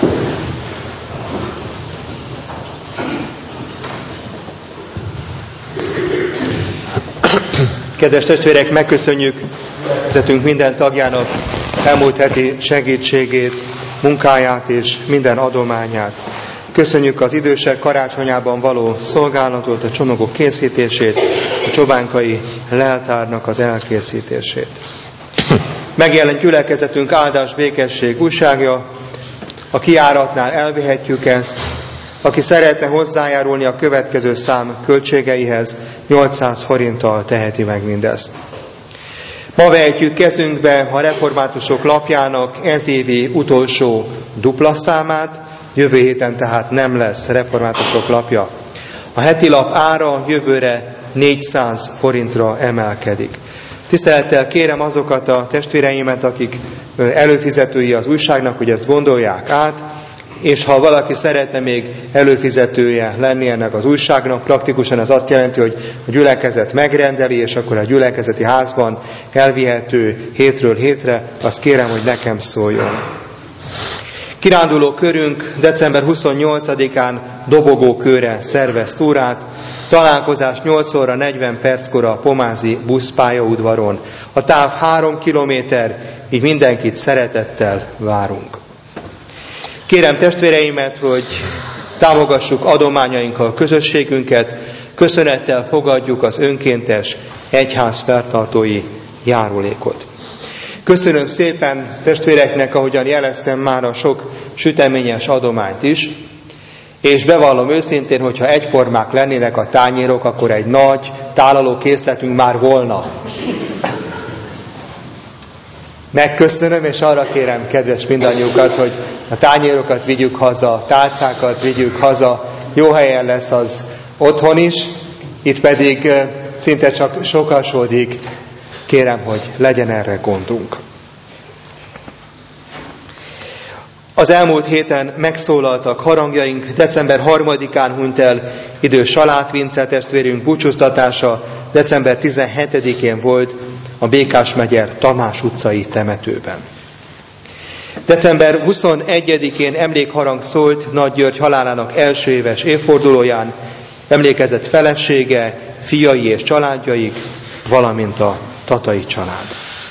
Kedves testvérek, megköszönjük vezetünk minden tagjának elmúlt heti segítségét, munkáját és minden adományát. Köszönjük az idősek karácsonyában való szolgálatot, a csomagok készítését, a csobánkai leltárnak az elkészítését. Megjelent gyülekezetünk áldás, békesség újságja, a kijáratnál elvihetjük ezt. Aki szeretne hozzájárulni a következő szám költségeihez, 800 forinttal teheti meg mindezt. Ma vehetjük kezünkbe a reformátusok lapjának ezévi utolsó dupla számát, jövő héten tehát nem lesz reformátusok lapja. A heti lap ára jövőre 400 forintra emelkedik. Tisztelettel kérem azokat a testvéreimet, akik előfizetői az újságnak, hogy ezt gondolják át, és ha valaki szeretne még előfizetője lenni ennek az újságnak, praktikusan ez azt jelenti, hogy a gyülekezet megrendeli, és akkor a gyülekezeti házban elvihető hétről hétre, azt kérem, hogy nekem szóljon. Kiránduló körünk december 28-án dobogókőre szervez túrát, találkozás 8 óra 40 perckor a pomázi buszpályaudvaron. A táv 3 kilométer, így mindenkit szeretettel várunk. Kérem testvéreimet, hogy támogassuk adományainkkal közösségünket, köszönettel fogadjuk az önkéntes egyház feltartói járulékot. Köszönöm szépen testvéreknek, ahogyan jeleztem már a sok süteményes adományt is, és bevallom őszintén, hogyha egyformák lennének a tányérok, akkor egy nagy tálaló készletünk már volna. Megköszönöm, és arra kérem kedves mindannyiukat, hogy a tányérokat vigyük haza, a tálcákat vigyük haza, jó helyen lesz az otthon is, itt pedig szinte csak sokasodik. Kérem, hogy legyen erre gondunk. Az elmúlt héten megszólaltak harangjaink, december 3-án hunyt el idős Salát Vince testvérünk búcsúztatása, december 17-én volt a Békás-megyer Tamás utcai temetőben. December 21-én emlékharang szólt Nagy György halálának első éves évfordulóján, emlékezett felesége, fiai és családjaik, valamint a tatai család.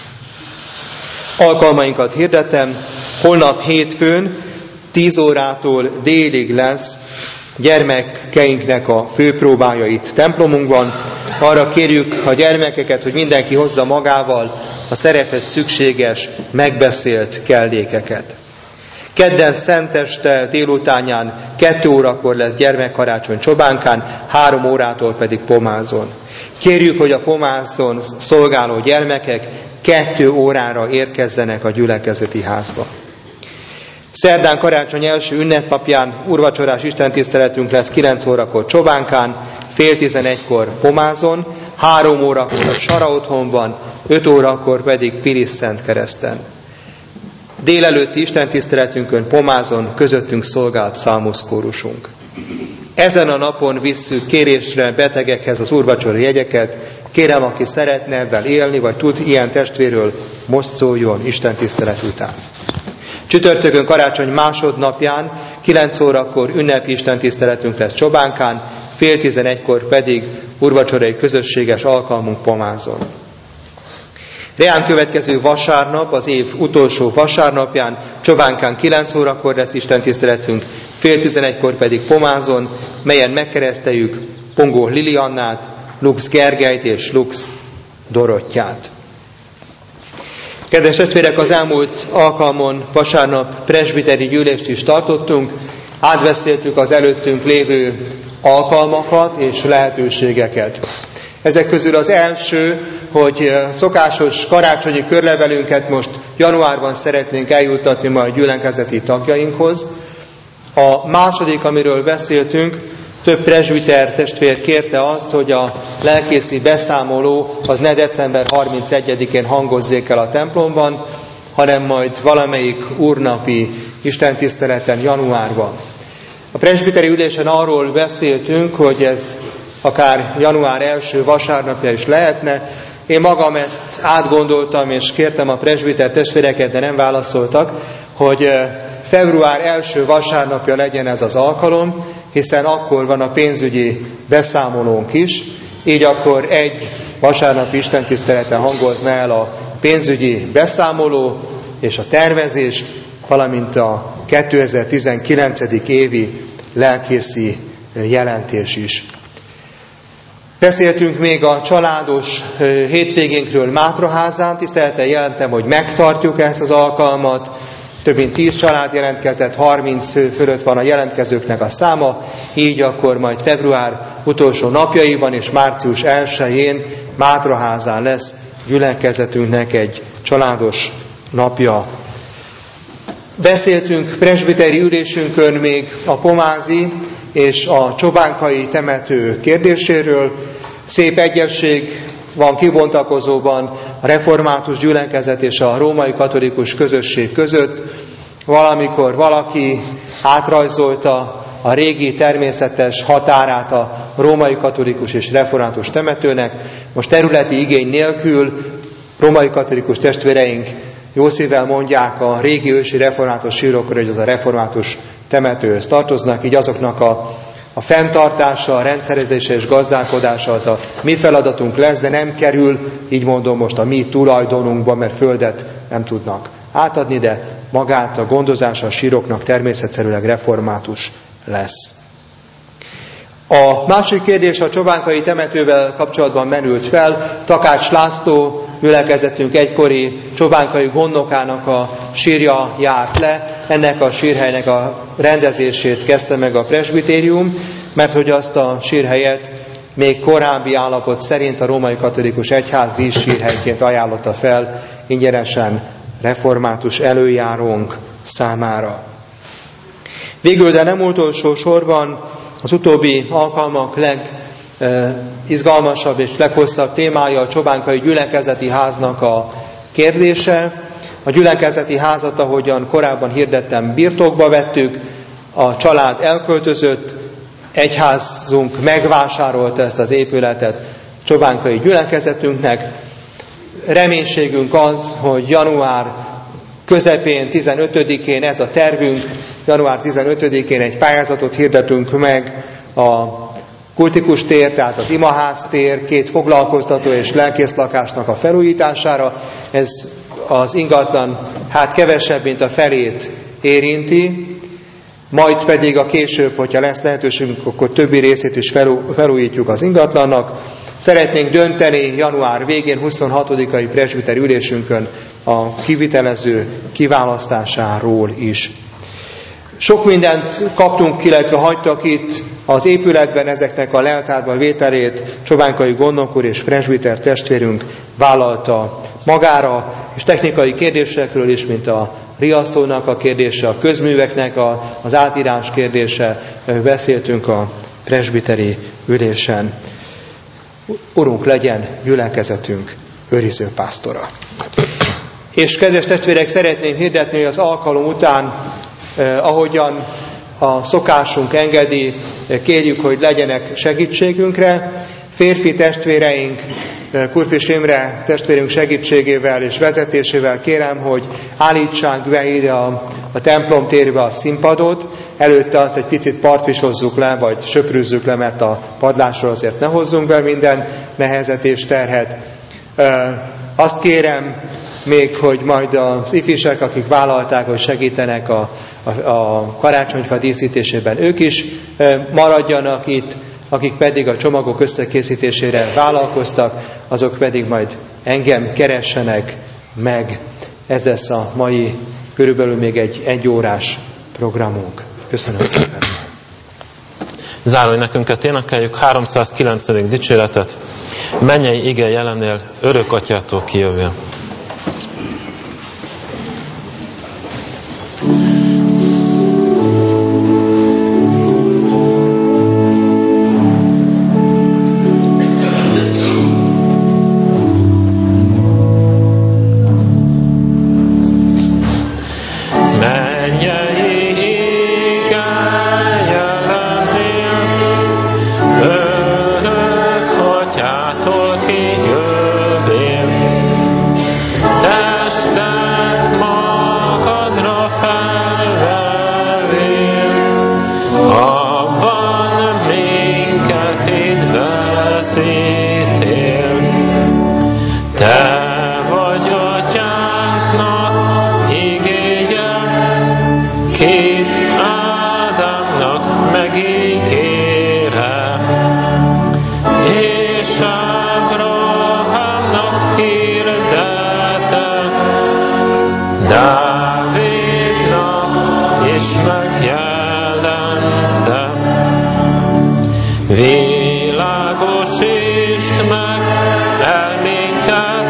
Alkalmainkat hirdetem, holnap hétfőn 10 órától délig lesz gyermekeinknek a főpróbája itt templomunkban. Arra kérjük a gyermekeket, hogy mindenki hozza magával a szerephez szükséges, megbeszélt kellékeket. Kedden szenteste délutánján 2 órakor lesz gyermekkarácsony Csobánkán, 3 órától pedig Pomázon. Kérjük, hogy a Pomázon szolgáló gyermekek 2 órára érkezzenek a gyülekezeti házba. Szerdán karácsony első ünnepnapján úrvacsorás istentiszteletünk lesz 9 órakor Csobánkán, fél 11-kor Pomázon, 3 órakor a Sara otthonban, 5 órakor pedig Pilis-Szentkereszten. Délelőtti istentiszteletünkön Pomázon közöttünk szolgált pszalmuszkórusunk. Ezen a napon visszük kérésre betegekhez az úrvacsora jegyeket. Kérem, aki szeretne ebben élni, vagy tud ilyen testvérről, most szóljon istentisztelet után. Csütörtökön karácsony másodnapján 9 órakor ünnepi istentiszteletünk lesz Csobánkán, fél 11-kor pedig úrvacsorai közösséges alkalmunk Pomázon. Reán következő vasárnap, az év utolsó vasárnapján Csobánkán 9 órakor lesz istentiszteletünk, fél 11-kor pedig Pomázon, melyen megkereszteljük Pongó Liliannát, Lux Gergelyt és Lux Dorottyát. Kedves testvérek, az elmúlt alkalmon vasárnap presbiteri gyűlést is tartottunk, átbeszéltük az előttünk lévő alkalmakat és lehetőségeket. Ezek közül az első, hogy szokásos karácsonyi körlevelünket most januárban szeretnénk eljuttatni majd gyülekezeti tagjainkhoz. A második, amiről beszéltünk, több presbiter testvér kérte azt, hogy a lelkészi beszámoló az ne december 31-én hangozzék el a templomban, hanem majd valamelyik úrnapi istentiszteleten januárban. A presbiteri ülésen arról beszéltünk, hogy ez akár január első vasárnapja is lehetne. Én magam ezt átgondoltam, és kértem a presbiter testvéreket, de nem válaszoltak, hogy február első vasárnapja legyen ez az alkalom, hiszen akkor van a pénzügyi beszámolónk is, így akkor egy vasárnapi istentiszteleten hangozna el a pénzügyi beszámoló és a tervezés, valamint a 2019. évi lelkészi jelentés is. Beszéltünk még a családos hétvégénkről Mátraházán, tisztelettel jelentem, hogy megtartjuk ezt az alkalmat. Több mint 10 család jelentkezett, 30 fő fölött van a jelentkezőknek a száma, így akkor majd február utolsó napjaiban és március 1-én Mátraházán lesz gyülekezetünknek egy családos napja. Beszéltünk presbiteri ülésünkön még a pomázi és a csobánkai temető kérdéséről. Szép egyesség van kibontakozóban a református gyülekezet és a római katolikus közösség között. Valamikor valaki átrajzolta a régi természetes határát a római katolikus és református temetőnek. Most területi igény nélkül római katolikus testvéreink jó szívvel mondják a régi ősi református sírokra, hogy az a református temetőhöz tartoznak, így azoknak a fenntartása, a rendszerezése és gazdálkodása az a mi feladatunk lesz, de nem kerül, így mondom most, a mi tulajdonunkba, mert földet nem tudnak átadni, de magát a gondozása a síroknak természetszerűleg református lesz. A másik kérdés a csobánkai temetővel kapcsolatban merült fel. Takács László gyülekezetünk egykori csobánkai gondnokának a sírja járt le. Ennek a sírhelynek a rendezését kezdte meg a presbitérium, mert hogy azt a sírhelyet még korábbi állapot szerint a római katolikus egyház díszsírhelyként ajánlotta fel ingyenesen református előjárónk számára. Végül, de nem utolsó sorban, az utóbbi alkalmak legizgalmasabb és leghosszabb témája a csobánkai gyülekezeti háznak a kérdése. A gyülekezeti házat, ahogyan korábban hirdettem, birtokba vettük, a család elköltözött, egyházunk megvásárolta ezt az épületet csobánkai gyülekezetünknek. Reménységünk az, hogy január közepén, 15-én ez a tervünk, január 15-én egy pályázatot hirdetünk meg a kultikus tér, tehát az imaház tér, 2 foglalkoztató és lelkészlakásnak a felújítására. Ez az ingatlan kevesebb, mint a felét érinti, majd pedig a később, hogyha lesz lehetőségünk, akkor többi részét is felújítjuk az ingatlannak. Szeretnénk dönteni január végén, 26-ai presbiter ülésünkön a kivitelező kiválasztásáról is. Sok mindent kaptunk, illetve hagytak itt az épületben, ezeknek a leltárba vételét Csobánkai gondnok úr és presbiter testvérünk vállalta magára, és technikai kérdésekről is, mint a riasztónak a kérdése, a közműveknek az átírás kérdése, beszéltünk a presbiteri ülésen. Urunk legyen gyülekezetünk őriző pásztora. És kedves testvérek, szeretném hirdetni, hogy az alkalom után, ahogyan a szokásunk engedi, kérjük, hogy legyenek segítségünkre. Férfi testvéreink, Kurfis Imre testvérünk segítségével és vezetésével kérem, hogy állítsák be ide a templom térbe a színpadot, előtte azt egy picit partvisozzuk le, vagy söprűzzük le, mert a padlásról azért ne hozzunk be minden nehezet és terhet. Azt kérem még, hogy majd az ifjúság, akik vállalták, hogy segítenek a karácsonyfa díszítésében, ők is maradjanak itt, akik pedig a csomagok összekészítésére vállalkoztak, azok pedig majd engem keressenek meg. Ez lesz a mai körülbelül még egy órás programunk. Köszönöm szépen! Záró nekünket énekeljük 309. dicséretet. Mennyei ige jelenél, örök atyától kijövő. Világosítsd meg elménket,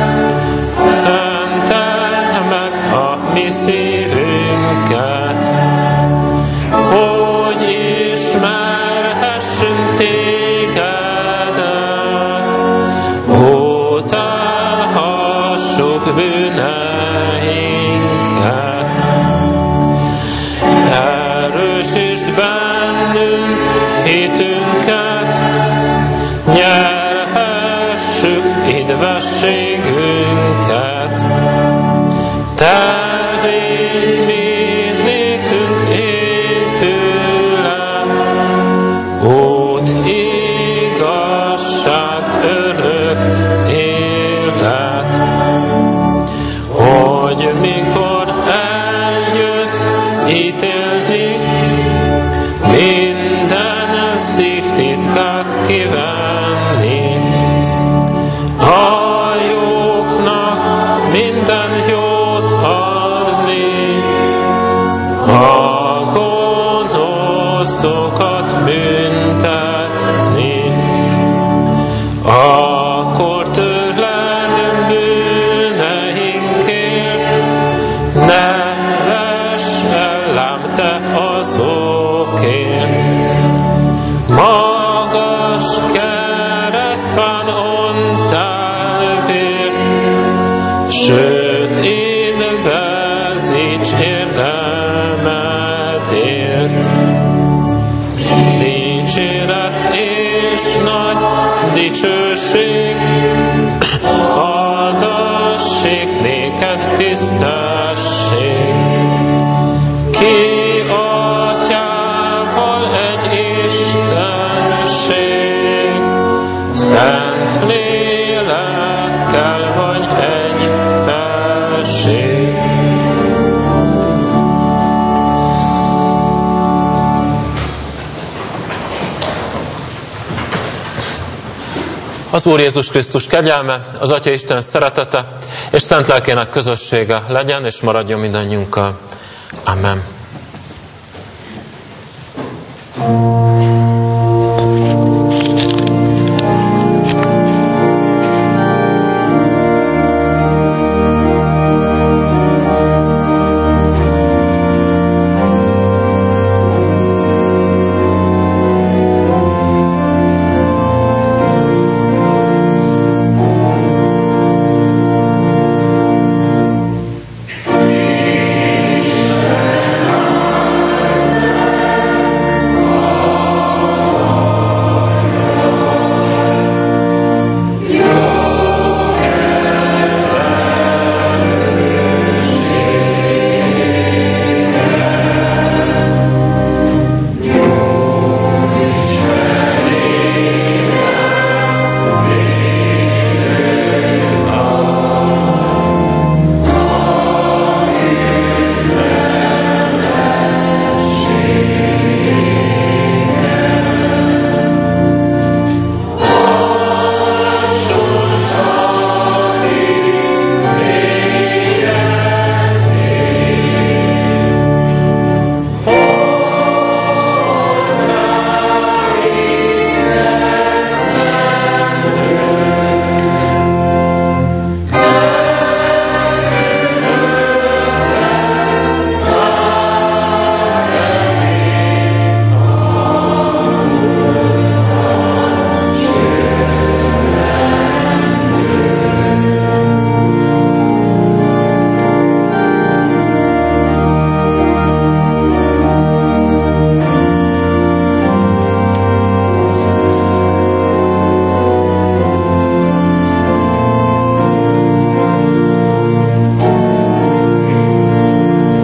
szenteld meg a mi szívünket, hogy ismerhessünk Tégedet, szükségünket. Te légy nékünk épület, út, igazság, örök élet, hogy mikor eljössz ítélni, minden szívtitkát kivenni, a jóknak minden jót adni, a gonoszokat büntetni, akkor tőled bűneinkért ne vess el ám te azokért. Magas keresztfán ontál vért, sőt élvezíts érdemedért. Dicséret és nagy dicsőség adassék néked tisztesség. Ki atyával egy istenség, szent lélekkel vagy egy felség. Az Úr Jézus Krisztus kegyelme, az Atya Isten szeretete és szent lelkének közössége legyen és maradjon mindannyiunkkal. Amen.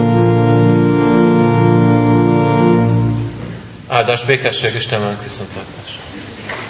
Áldás, békesség, Isten velünk, viszontlátásra.